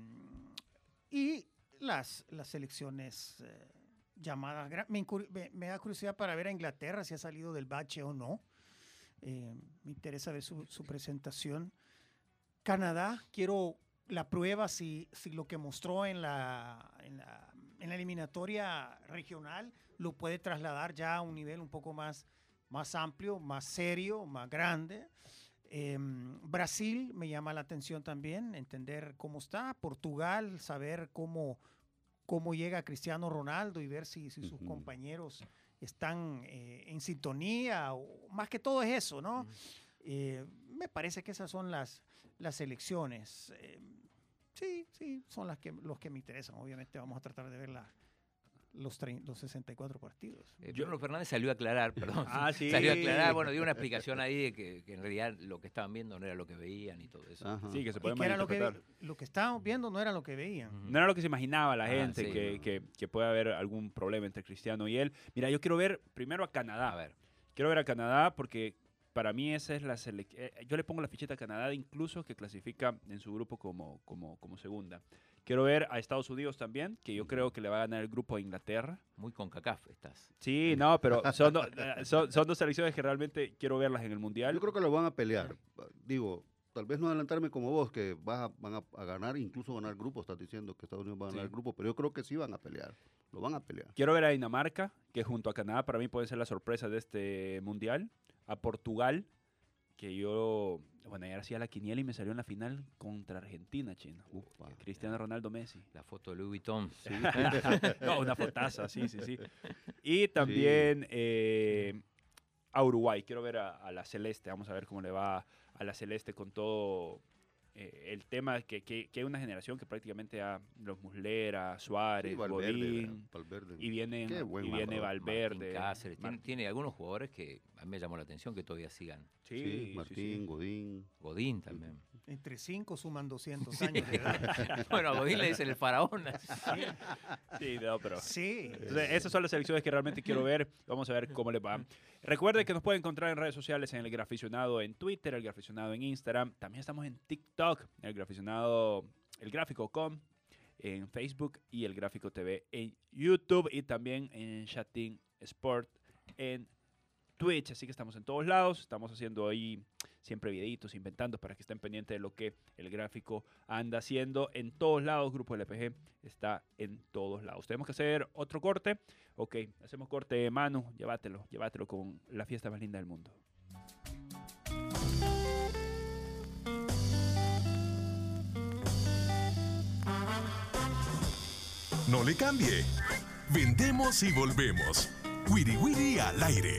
y las, las selecciones eh, llamadas. gra- Me, incur- me- me da curiosidad para ver a Inglaterra si ha salido del bache o no. Eh, me interesa ver su, su presentación. Canadá, quiero la prueba si, si lo que mostró en la, en, la, en la eliminatoria regional lo puede trasladar ya a un nivel un poco más, más amplio, más serio, más grande. Eh, Brasil me llama la atención también, entender cómo está. Portugal, saber cómo, cómo llega Cristiano Ronaldo y ver si, si sus Ujú. compañeros están eh, en sintonía. O, más que todo es eso, ¿no? Eh, me parece que esas son las, las elecciones. Eh, sí, sí, son las que, los que me interesan. Obviamente vamos a tratar de ver la- los, trein- los sesenta y cuatro partidos. Eh, Bruno Fernández salió a aclarar, perdón. Ah, sí. Salió a aclarar, bueno, dio una explicación ahí de que, que en realidad lo que estaban viendo no era lo que veían y todo eso. Ajá. Sí, que se Y puede que era lo que, malinterpretar. ve- lo que estaban viendo no era lo que veían. Ujú. No era lo que se imaginaba la Ah, gente, sí, que, no. que, que puede haber algún problema entre Cristiano y él. Mira, yo quiero ver primero a Canadá. A ver, Quiero ver a Canadá porque para mí esa es la selección. Yo le pongo la fichita a Canadá, incluso que clasifica en su grupo como, como, como segunda. Quiero ver a Estados Unidos también, que yo creo que le va a ganar el grupo a Inglaterra. muy con CACAF estás. Sí, no, pero son, do- eh, son, son dos selecciones que realmente quiero verlas en el Mundial. Yo creo que lo van a pelear. Digo, tal vez no adelantarme como vos, que vas a- van a, a ganar, incluso ganar grupos. Estás diciendo que Estados Unidos va a ganar Sí. el grupo, pero yo creo que sí van a pelear. Lo van a pelear. Quiero ver a Dinamarca, que junto a Canadá para mí puede ser la sorpresa de este Mundial. A Portugal, que yo, bueno, ayer hacía la quiniela y me salió en la final contra Argentina, chino. Ufa. Cristiano Ronaldo Messi. La foto de Louis Vuitton. No, una fotaza, sí, sí, sí. Y también eh, a Uruguay. Quiero ver a, a la Celeste. Vamos a ver cómo le va a la Celeste con todo eh, el tema que, que, que hay una generación que prácticamente a los Muslera, Suárez, Sí, Valverde, Godín, Valverde. y viene, Qué buen y viene marcador. Valverde. Martín Cáceres. Tiene, Mar- tiene algunos jugadores que a mí me llamó la atención que todavía sigan. Sí, Sí, sí, Martín, sí. Godín. Godín también. Entre cinco suman doscientos años de edad. Bueno, a Godín le dicen el faraón. Sí, no, pero... Sí. Entonces, esas son las selecciones que realmente quiero ver. Vamos a ver cómo les va. Recuerde que nos pueden encontrar en redes sociales en El Graficionado en Twitter, El Graficionado en Instagram. También estamos en TikTok, El Graficionado, El Gráfico punto com en Facebook y El Gráfico T V en YouTube y también en Chatting Sport en Twitch. Así que estamos en todos lados. Estamos haciendo ahí siempre videitos, inventando para que estén pendientes de lo que El Gráfico anda haciendo en todos lados. Grupo L P G está en todos lados. Tenemos que hacer otro corte. Ok, hacemos corte, Manu. Llévatelo, llévatelo con la fiesta más linda del mundo. No le cambie. Vendemos y volvemos. Wiri Wiri al aire.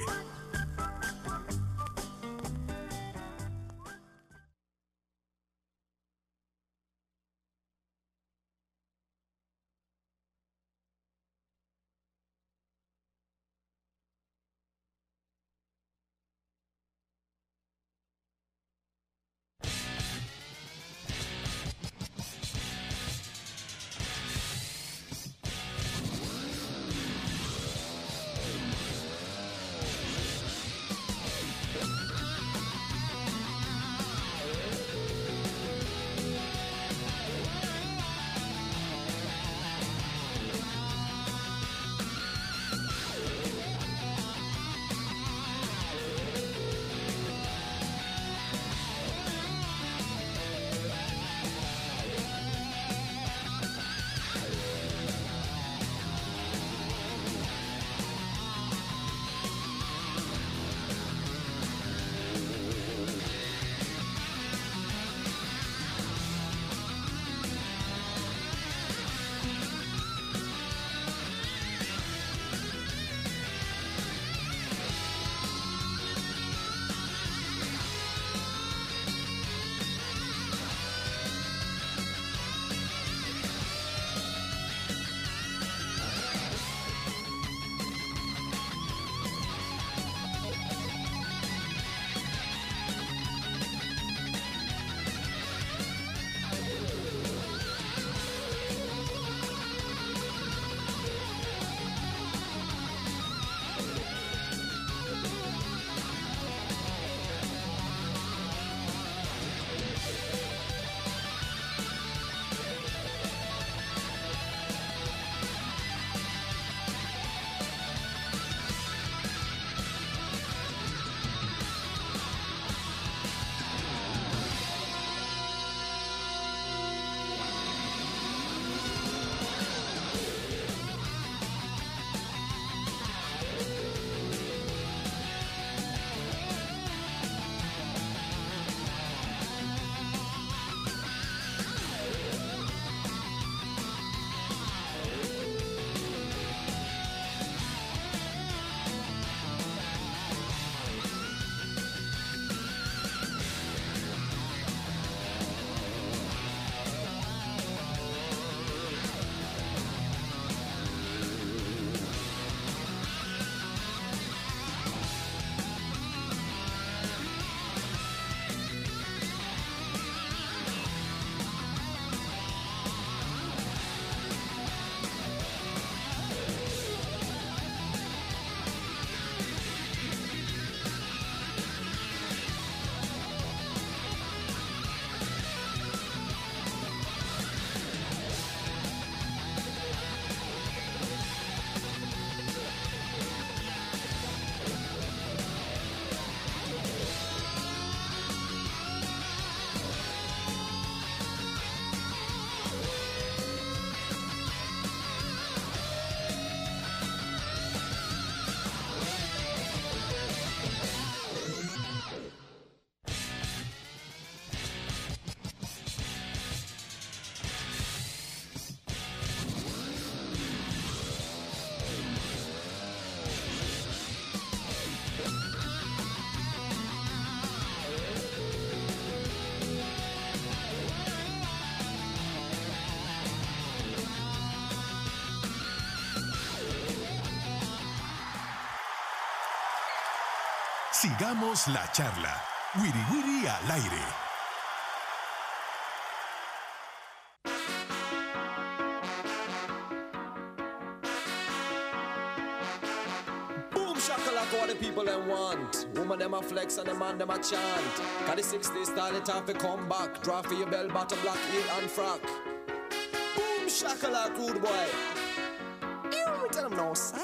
Sigamos la charla. Wiri Wiri al aire. Boom shakalaka what the people them want. Woman them a flex and the man them a chant. Cause the sixties style it have to come back. Draw for your bell bottom black heel and frock. Boom shakalaka rude boy. You tell them no sir.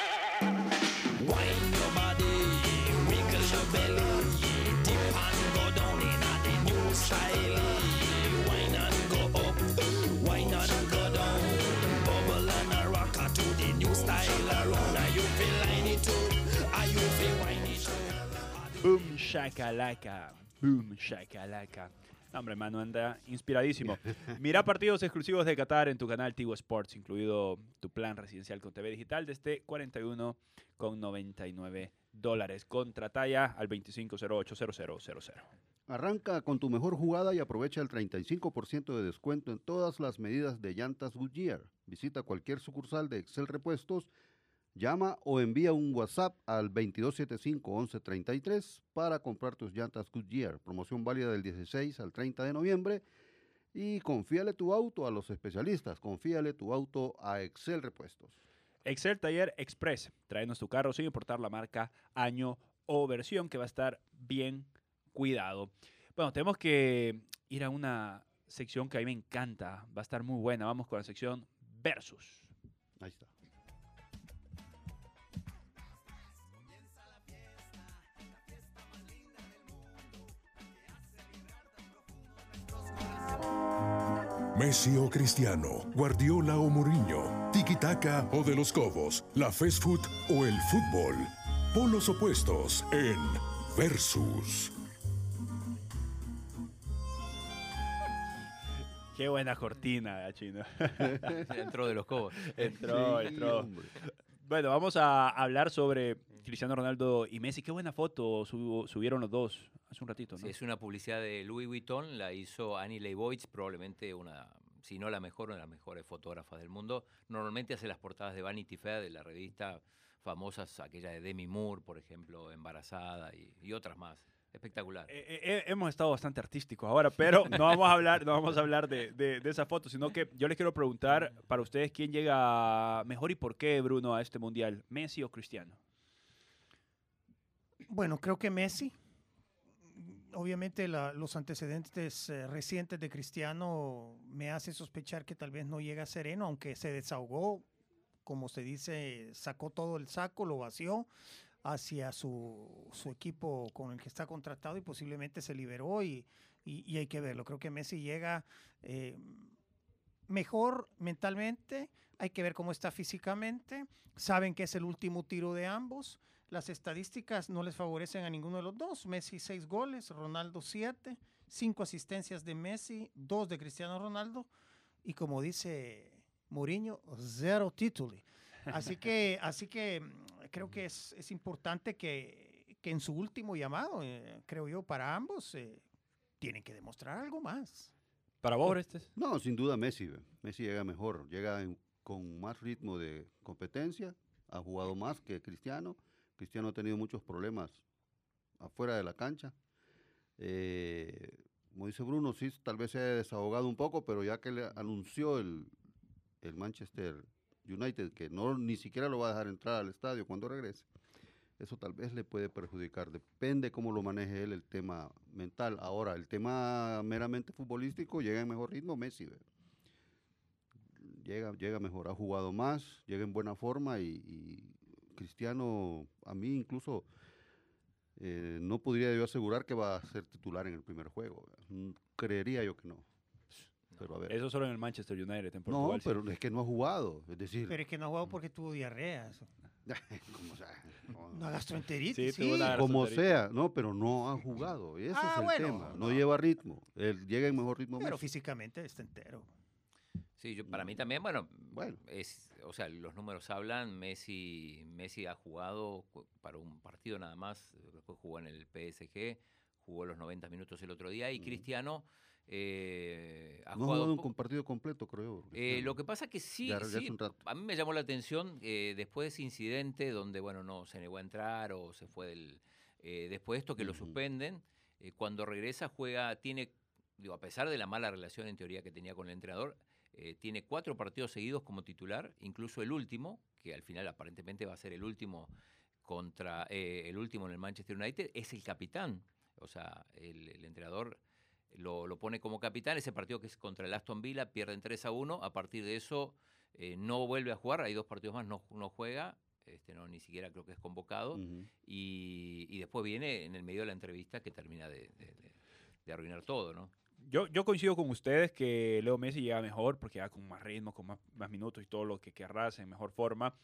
Wine your body, wiggle your belly, dip and go down in a the new style. Wine and go up, wine and go down, bubble and a rocker to the new style around. Are you feel line it up? Are you feel wine it up? Boom shakalaka, boom shakalaka. No, hombre, Manu anda inspiradísimo. Mira partidos exclusivos de Qatar en tu canal Tigo Sports, incluido tu plan residencial con T V digital desde cuarenta y uno con noventa y nueve dólares. Contrata ya al veinticinco cero ocho cero cero cero cero. Arranca con tu mejor jugada y aprovecha el treinta y cinco por ciento de descuento en todas las medidas de llantas Goodyear. Visita cualquier sucursal de Excel Repuestos, llama o envía un WhatsApp al veintidós setenta y cinco once treinta y tres para comprar tus llantas Goodyear. Promoción válida del dieciséis al treinta de noviembre. Y confíale tu auto a los especialistas. Confíale tu auto a Excel Repuestos. Excel Taller Express. Tráenos tu carro sin importar la marca, año o versión, que va a estar bien cuidado. Bueno, tenemos que ir a una sección que a mí me encanta. Va a estar muy buena. Vamos con la sección Versus. Ahí está. Messi o Cristiano, Guardiola o Mourinho, tiki-taka o de los Cobos, la fast food o el fútbol. Polos opuestos en Versus. Qué buena cortina, Chino. Entró de los Cobos. Entró, Sí, entró. hombre. Bueno, vamos a hablar sobre Cristiano Ronaldo y Messi. Qué buena foto sub- subieron los dos hace un ratito, ¿no? Sí, es una publicidad de Louis Vuitton, la hizo Annie Leibovitz, probablemente una, si no la mejor, una de las mejores fotógrafas del mundo. Normalmente hace las portadas de Vanity Fair, de la revista famosas, aquella de Demi Moore, por ejemplo, embarazada y, y otras más. Espectacular. Eh, eh, hemos estado bastante artísticos ahora, pero no vamos a hablar, no vamos a hablar de, de, de esa foto, sino que yo les quiero preguntar para ustedes quién llega mejor y por qué, Bruno, a este mundial, Messi o Cristiano. Bueno, creo que Messi. Obviamente la- los antecedentes eh, recientes de Cristiano me hace sospechar que tal vez no llega sereno, aunque se desahogó, como se dice, sacó todo el saco, lo vació hacia su, su equipo con el que está contratado y posiblemente se liberó y, y- y hay que verlo. Creo que Messi llega eh, mejor mentalmente, hay que ver cómo está físicamente, saben que es el último tiro de ambos. Las estadísticas no les favorecen a ninguno de los dos. Messi seis goles, Ronaldo siete, cinco asistencias de Messi, dos de Cristiano Ronaldo y como dice Mourinho, cero títulos. Así que, así que mm, creo que es, es importante que, que en su último llamado, eh, creo yo, para ambos, eh, tienen que demostrar algo más. Para vos, Orestes. No, sin duda Messi. ve. Messi llega mejor, llega en- con más ritmo de competencia, ha jugado más que Cristiano. Cristiano ha tenido muchos problemas afuera de la cancha. Eh, como dice Bruno, sí, tal vez se haya desahogado un poco, pero ya que le anunció el, el Manchester United que no ni siquiera lo va a dejar entrar al estadio cuando regrese, eso tal vez le puede perjudicar. Depende cómo lo maneje él el tema mental. Ahora, el tema meramente futbolístico, llega en mejor ritmo Messi. ve. Llega, llega mejor, ha jugado más, llega en buena forma y, y Cristiano, a mí incluso eh, no podría yo asegurar que va a ser titular en el primer juego. Mm, Creería yo que no. Pero a ver. Eso solo en el Manchester United, en No, Portugal. sí. pero es que no ha jugado. Es decir, Pero es que no ha jugado porque tuvo diarrea. eso. como sea, no, Una gastroenteritis, Sí, sí. tuvo una- como gastroenteritis. sea, no, pero no ha jugado. Ese Ah, es el bueno, tema. No, no. lleva ritmo. Él llega en mejor ritmo. Pero Messi. físicamente está entero. Sí, yo, para mí también, bueno, Bueno. es, o sea, los números hablan. Messi, Messi ha jugado cu- para un partido nada más, después jugó en el P S G, jugó los noventa minutos el otro día y Ujú. Cristiano eh, ha No ha jugado jugado un po- com- partido completo, creo. Eh, Cristiano. lo que pasa que sí, Ya- ya sí, hace un rato. a mí me llamó la atención eh, después de ese incidente donde, bueno, no se negó a entrar o se fue del... Eh, después de esto que lo Ujú. suspenden, eh, cuando regresa juega, tiene, digo, a pesar de la mala relación en teoría que tenía con el entrenador, eh, tiene cuatro partidos seguidos como titular, incluso el último, que al final aparentemente va a ser el último contra eh, el último en el Manchester United, es el capitán. O sea, el, el entrenador lo, lo pone como capitán. Ese partido que es contra el Aston Villa, pierden tres a uno. A partir de eso eh, no vuelve a jugar. Hay dos partidos más, no, no juega. Este, no, ni siquiera creo que es convocado. Ujú. y, y después viene en el medio de la entrevista que termina de, de, de, de arruinar todo, ¿no? Yo, yo coincido con ustedes que Leo Messi llega mejor porque llega con más ritmo, con más, más minutos y todo lo que querrás en mejor forma.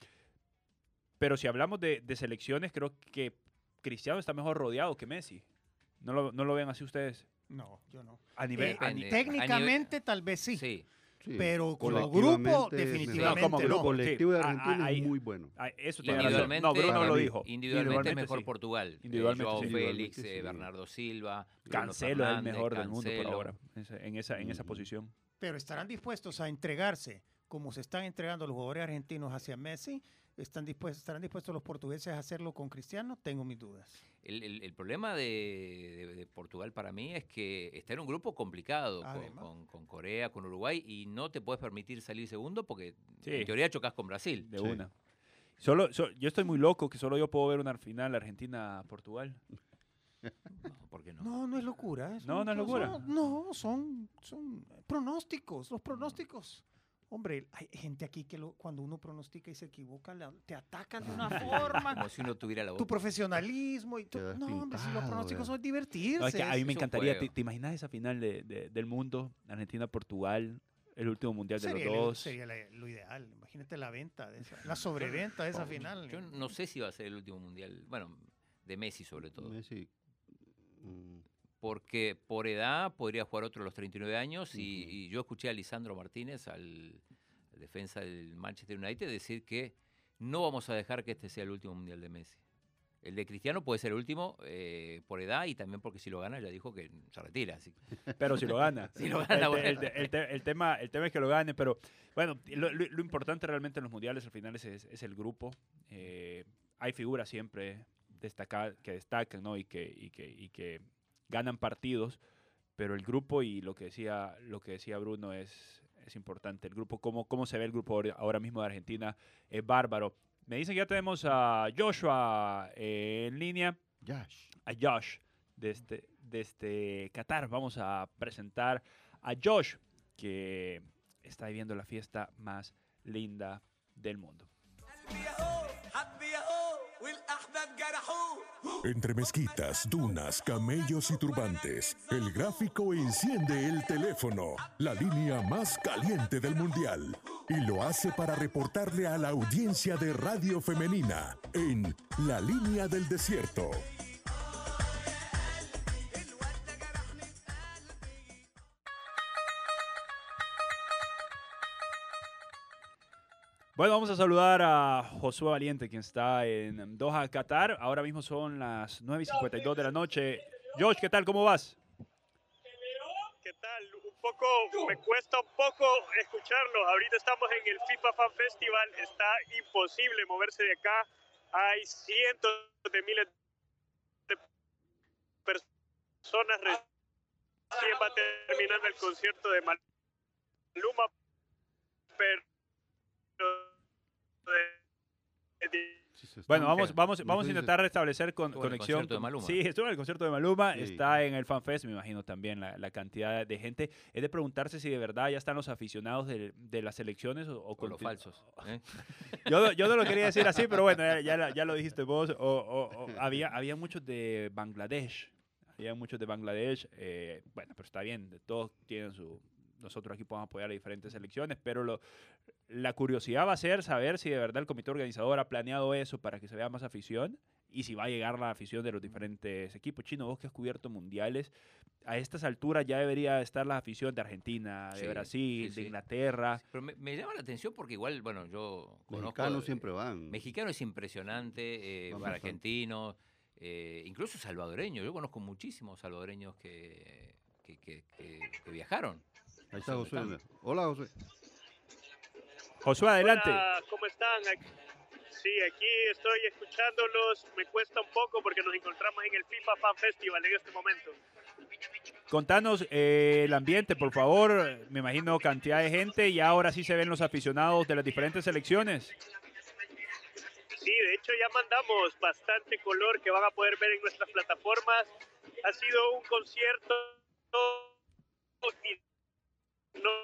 Pero si hablamos de, de selecciones, creo que Cristiano está mejor rodeado que Messi. ¿No lo, no lo ven así ustedes? No, yo no. A nivel... Eh, a ni- Depende. técnicamente tal vez sí, Sí. Sí, pero como colectivamente grupo es mejor. definitivamente No, como no. grupo, El colectivo de Sí, Argentina ah, ah, es ahí- muy bueno. Ah, eso tiene razón. Individualmente, No, Bruno para lo mí, dijo. Individualmente es mejor sí. Portugal. Eh, Individualmente Joao sí. Félix, Individualmente eh, sí. Bernardo Silva, Bruno Cancelo es el Fernández, mejor del mundo por Cancelo. ahora, ese- en esa, en esa Ujú. posición. Pero estarán dispuestos a entregarse como se están entregando los jugadores argentinos hacia Messi. ¿Están dispuestos, ¿Estarán dispuestos los portugueses a hacerlo con Cristiano? Tengo mis dudas. El, el- el problema de, de- de Portugal para mí es que está en un grupo complicado con, Además. con- con Corea, con Uruguay, y no te puedes permitir salir segundo porque Sí. en teoría chocas con Brasil. De Sí. una. Solo, so- yo estoy muy loco que solo yo puedo ver una final Argentina-Portugal. No, ¿por qué no? No, no es locura. ¿eh? No, no es son- locura. son- no, son, son pronósticos. Los pronósticos. Hombre, hay gente aquí que lo- cuando uno pronostica y se equivoca, la- te atacan de una forma. Como si uno tuviera la voz. Tu profesionalismo y tu- Quedas No, hombre, si los pintado, pronósticos vea. son divertirse. No, es que a mí me es un encantaría, juego. ¿te, te imaginas esa final de, de- del mundo? Argentina-Portugal, el último mundial de sería, los lo- dos. sería la- lo ideal. Imagínate la venta, de esa- la sobreventa de esa final. Yo no sé si va a ser el último mundial, bueno, de Messi sobre todo. Messi, mm, Porque por edad podría jugar otro a los treinta y nueve años y, Ujú. y yo escuché a Lisandro Martínez, al, al defensa del Manchester United, decir que no vamos a dejar que este sea el último mundial de Messi. El de Cristiano puede ser el último eh, por edad y también porque si lo gana ya dijo que se retira. Así que Pero si lo gana. Si lo El gana, te- bueno. el, te- el te- el tema, el tema es que lo gane, pero bueno, lo, lo- lo importante realmente en los mundiales al final es, es- es el grupo. Eh, hay figuras siempre destaca- que destacan, ¿no? Y que, y, que, y que ganan partidos, pero el grupo y lo que decía, lo que decía Bruno es, es importante. El grupo, cómo, cómo se ve el grupo ahora- ahora mismo de Argentina, es bárbaro. Me dicen que ya tenemos a Joshua eh, en línea. Yash. A Josh desde, desde Qatar. Vamos a presentar a Josh, que está viviendo la fiesta más linda del mundo. Entre mezquitas, dunas, camellos y turbantes, el gráfico enciende el teléfono, la línea más caliente del mundial, y lo hace para reportarle a la audiencia de Radio Femenina en La Línea del Desierto. Bueno, vamos a saludar a Josué Valiente, quien está en Doha, Qatar. Ahora mismo son las nueve y cincuenta y dos de la noche. Josh, ¿qué tal? ¿Cómo vas? ¿Qué tal? Un poco, me cuesta un poco escucharlo. Ahorita estamos en el FIFA Fan Festival. Está imposible moverse de acá. Hay cientos de miles de personas. Recién va terminando el concierto de Maluma, pero de- de- Sí, se Bueno, están- vamos, vamos, no vamos a sé si se- intentar restablecer con, Estuvo en el conexión. concierto de con- Maluma. Sí, estuvo en el concierto de Maluma, Sí. está en el FanFest, me imagino también la, la cantidad de gente. Es de preguntarse si de verdad ya están los aficionados de, de las selecciones o, o con los conti- falsos. ¿eh? Yo, no- yo no lo quería decir así, pero bueno, ya, ya, la- ya lo dijiste vos. O, o- o había, había muchos de Bangladesh. Había muchos de Bangladesh. eh, bueno, pero está bien, de todos tienen su... Nosotros aquí podemos apoyar a diferentes selecciones, pero lo, la curiosidad va a ser saber si de verdad el comité organizador ha planeado eso para que se vea más afición y si va a llegar la afición de los diferentes equipos. Chino, vos que has cubierto mundiales, a estas alturas ya debería estar la afición de Argentina, de Sí, Brasil, sí, de sí. Inglaterra. Pero me, me llama la atención porque igual, bueno, yo conozco... Mexicanos eh, siempre van. Mexicano es impresionante, eh, Van para bastante. argentinos, eh, incluso salvadoreños. Yo conozco muchísimos salvadoreños que, que, que- que- que viajaron. Ahí está Sí, Josué. están. Hola, Josué. Josué, adelante. Hola, ¿cómo están? Aquí- Sí, aquí estoy escuchándolos. Me cuesta un poco porque nos encontramos en el FIFA Fan Festival en este momento. Contanos eh, el ambiente, por favor. Me imagino cantidad de gente y ahora sí se ven los aficionados de las diferentes selecciones. Sí, de hecho ya mandamos bastante color que van a poder ver en nuestras plataformas. Ha sido un concierto y no,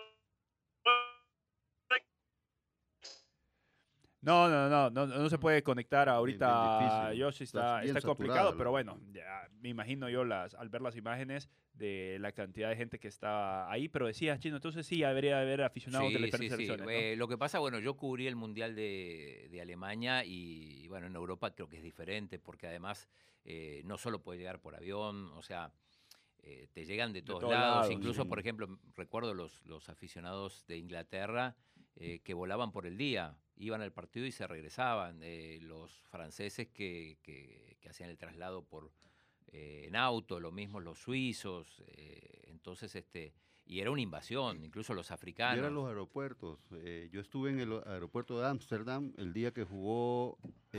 No, no, no, no, no se puede conectar ahorita. Bien, bien difícil. Yoshi, está, Está bien está saturada complicado, la- pero bueno, ya me imagino yo las, al ver las imágenes de la cantidad de gente que está ahí. Pero decías, Chino, entonces sí, debería haber aficionados de las Sí, sí, diferentes sí. selecciones, ¿no? Eh, lo que pasa, bueno, yo cubrí el Mundial de, de Alemania y, y, bueno, en Europa creo que es diferente porque además eh, no solo puede llegar por avión, o sea, eh, te llegan de todos, todos lados. lados, Incluso, sí. por ejemplo, m- recuerdo los, los aficionados de Inglaterra eh, que volaban por el día, iban al partido y se regresaban. Eh, los franceses que, que- que hacían el traslado por eh, en auto, lo mismo los suizos. eh, entonces, este y era una invasión, incluso los africanos. Vieran los aeropuertos. Eh, yo estuve en el aeropuerto de Ámsterdam el día que jugó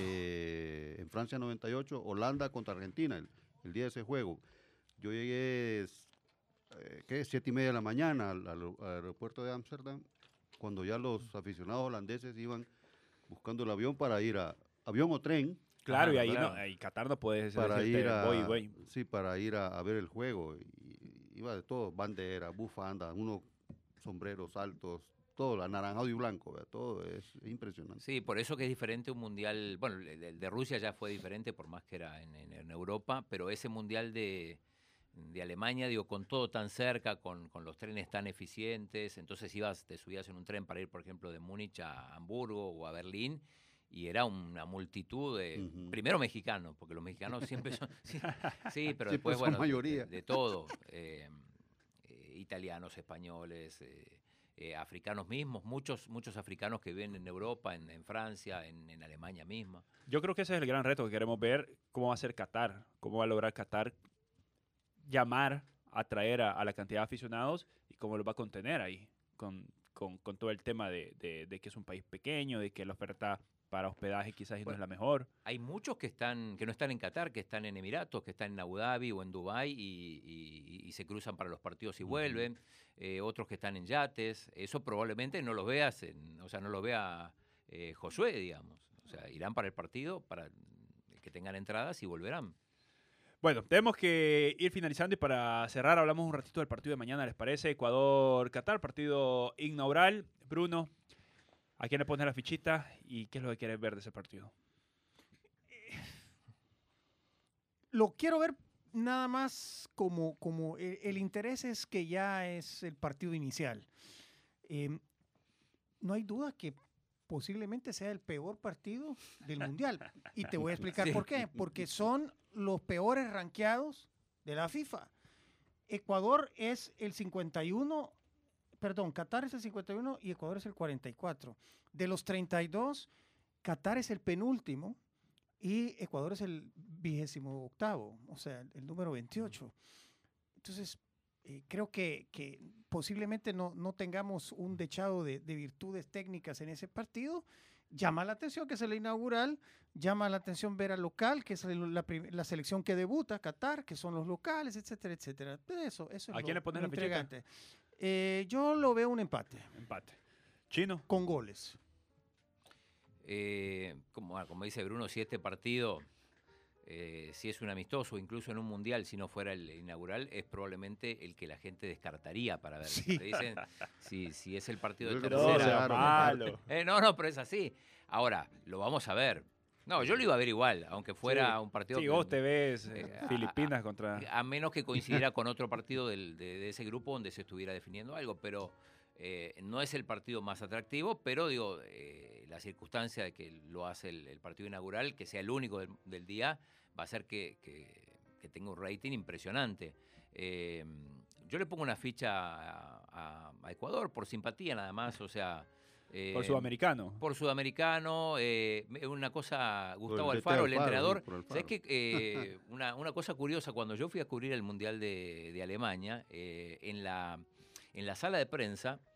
eh, en Francia noventa y ocho, Holanda contra Argentina, el, el día de ese juego. Yo llegué, eh, ¿qué? Siete y media de la mañana al, al aeropuerto de Ámsterdam, cuando ya los aficionados holandeses iban buscando el avión para ir a, avión o tren, Claro, y Ajá, ahí claro. no, y Qatar no puede para decirte, ir a, voy, voy. sí, para ir a, a ver el juego. Y, iba de todo, bandera, bufanda, unos sombreros altos, todo, anaranjado y blanco, ¿verdad? Todo es impresionante. Sí, por eso que es diferente un mundial. Bueno, el, el de Rusia ya fue diferente, por más que era en, en- en Europa, pero ese mundial de, de Alemania, digo, con todo tan cerca, con, con los trenes tan eficientes, entonces ibas, te subías en un tren para ir, por ejemplo, de Múnich a Hamburgo o a Berlín. Y era una multitud de, Ujú. primero mexicanos, porque los mexicanos siempre son, sí, sí, pero Sí, después, pues son bueno, de- mayoría. De, de todo, eh, eh, italianos, españoles, eh, eh, africanos mismos, muchos, muchos africanos que viven en Europa, en, en Francia, en, en Alemania misma. Yo creo que ese es el gran reto que queremos ver, cómo va a ser Qatar, cómo va a lograr Qatar llamar, atraer a, a la cantidad de aficionados y cómo los va a contener ahí, con, con, con todo el tema de, de- de que es un país pequeño, de que la oferta para hospedaje quizás y no Bueno, es la mejor. Hay muchos que están, que no están en Qatar, que están en Emiratos, que están en Abu Dhabi o en Dubái y, y- y se cruzan para los partidos y vuelven. Eh, otros que están en yates. Eso probablemente no los veas, en, o sea, no los vea eh, Josué, digamos. O sea, irán para el partido, para que tengan entradas y volverán. Bueno, tenemos que ir finalizando y para cerrar hablamos un ratito del partido de mañana, ¿les parece? Ecuador-Qatar, partido inaugural. Bruno, ¿a quién le pones la fichita y qué es lo que quieres ver de ese partido? Lo quiero ver nada más como, como el, el interés es que ya es el partido inicial. Eh, no hay duda que posiblemente sea el peor partido del Mundial. Y te voy a explicar Sí. por qué. Porque son los peores rankeados de la FIFA. Ecuador es el cincuenta y uno, perdón, Qatar es el cincuenta y uno y Ecuador es el cuarenta y cuatro. De los treinta y dos, Qatar es el penúltimo y Ecuador es el vigésimo octavo, o sea, el, el número veintiocho. Entonces, eh, creo que, que posiblemente no, no tengamos un dechado de, de virtudes técnicas en ese partido. Llama la atención que es el inaugural, llama la atención ver al local, que es el- la, prim- la selección que debuta, Qatar, que son los locales, etcétera, etcétera. Eso, eso es ¿A quién lo- le pones lo la fichita? intrigante. Eh, yo lo veo un empate, Empate. Chino. con goles. Eh, como, ah, como dice Bruno, si este partido, eh, si es un amistoso, incluso en un mundial, si no fuera el inaugural, es probablemente el que la gente descartaría para ver. Sí. Te dicen, si, si es el partido de Yo No, creo que tercera. sea claro, malo. Eh, no, no, pero es así. Ahora, lo vamos a ver. No, yo lo iba a ver igual, aunque fuera Sí. un partido. Sí, que- vos te ves eh, eh, a- Filipinas contra... a menos que coincidiera con otro partido del- de, de ese grupo donde se estuviera definiendo algo, pero eh, no es el partido más atractivo, pero digo, eh, la circunstancia de que lo hace el, el partido inaugural, que sea el único del, del día, va a hacer que, que- que tenga un rating impresionante. Eh, yo le pongo una ficha a, a- a Ecuador por simpatía nada más, o sea... eh, Por sudamericano. por sudamericano, eh, una cosa, Gustavo el D T Alfaro, el Alfaro, entrenador, sí, por Alfaro. ¿sabes qué? Eh, una, una cosa curiosa, cuando yo fui a cubrir el Mundial de, de Alemania, eh, en, la, en la sala de prensa,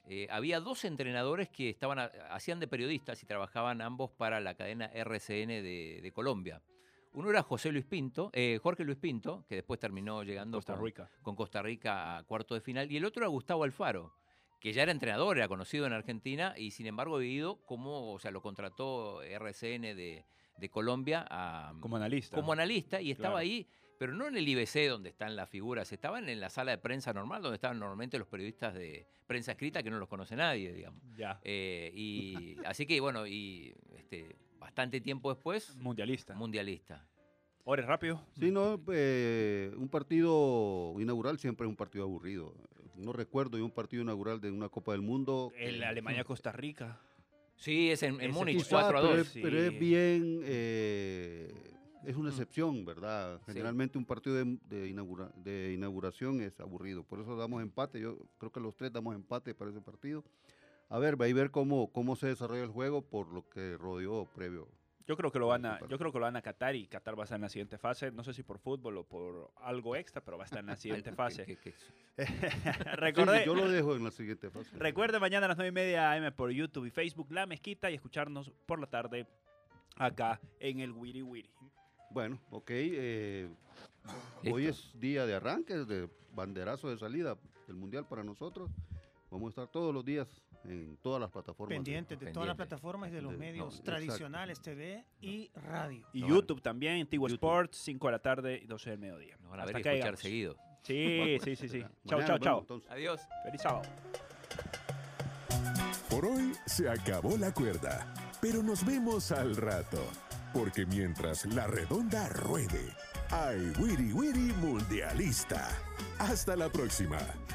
eh, había dos entrenadores que estaban a- hacían de periodistas y trabajaban ambos para la cadena R C N de, de Colombia. Uno era José Luis Pinto, eh, Jorge Luis Pinto, que después terminó llegando Costa con, Rica. con Costa Rica a cuarto de final, y el otro era Gustavo Alfaro, que ya era entrenador, era conocido en Argentina, y sin embargo había ido como, o sea, lo contrató R C N de, de Colombia a, Como analista. como analista, y estaba Claro. ahí, pero no en el I B C donde están las figuras, estaban en la sala de prensa normal, donde estaban normalmente los periodistas de prensa escrita que no los conoce nadie, digamos. Ya. Eh, y así que, bueno, y este, bastante tiempo después, Mundialista. mundialista. ¿Ores rápido? Sí, no, eh, un partido inaugural siempre es un partido aburrido. No recuerdo de un partido inaugural de una Copa del Mundo. El eh, Alemania-Costa Rica. Sí, es en, en Ese Múnich, fue- quizá, cuatro a pero, dos. es, pero es bien, eh, es una excepción, ¿verdad? Sí. Generalmente un partido de, de inaugura- de inauguración es aburrido. Por eso damos empate. Yo creo que los tres damos empate para ese partido. A ver, va a ver cómo, cómo se desarrolla el juego por lo que rodeó previo. Yo creo que lo van a, Super. yo creo que lo van a Qatar y Qatar va a estar en la siguiente fase. No sé si por fútbol o por algo extra, pero va a estar en la siguiente fase. Que- que- que- Recordé, Sí, yo lo dejo en la siguiente fase. recuerde mañana a las nueve y media A M por YouTube y Facebook La Mezquita y escucharnos por la tarde acá en el Wiri Wiri. Bueno, ok. eh, hoy es día de arranque, de banderazo de salida del Mundial para nosotros. Vamos a estar todos los días en todas las plataformas. Pendientes de todas las Pendiente. plataformas y de los De- medios no, exacto. tradicionales, T V y radio. Y No, YouTube también, Tigo YouTube. Sports, cinco de la tarde y doce del mediodía. Nos van a Hasta ver y acá escuchar llegamos. seguido. Sí, sí, sí, sí. Mañana Chao, nos chao, vemos, chao. entonces. Adiós. Feliz sábado. Por hoy se acabó la cuerda, pero nos vemos al rato, porque mientras la redonda ruede, hay Wiri Wiri Mundialista. Hasta la próxima.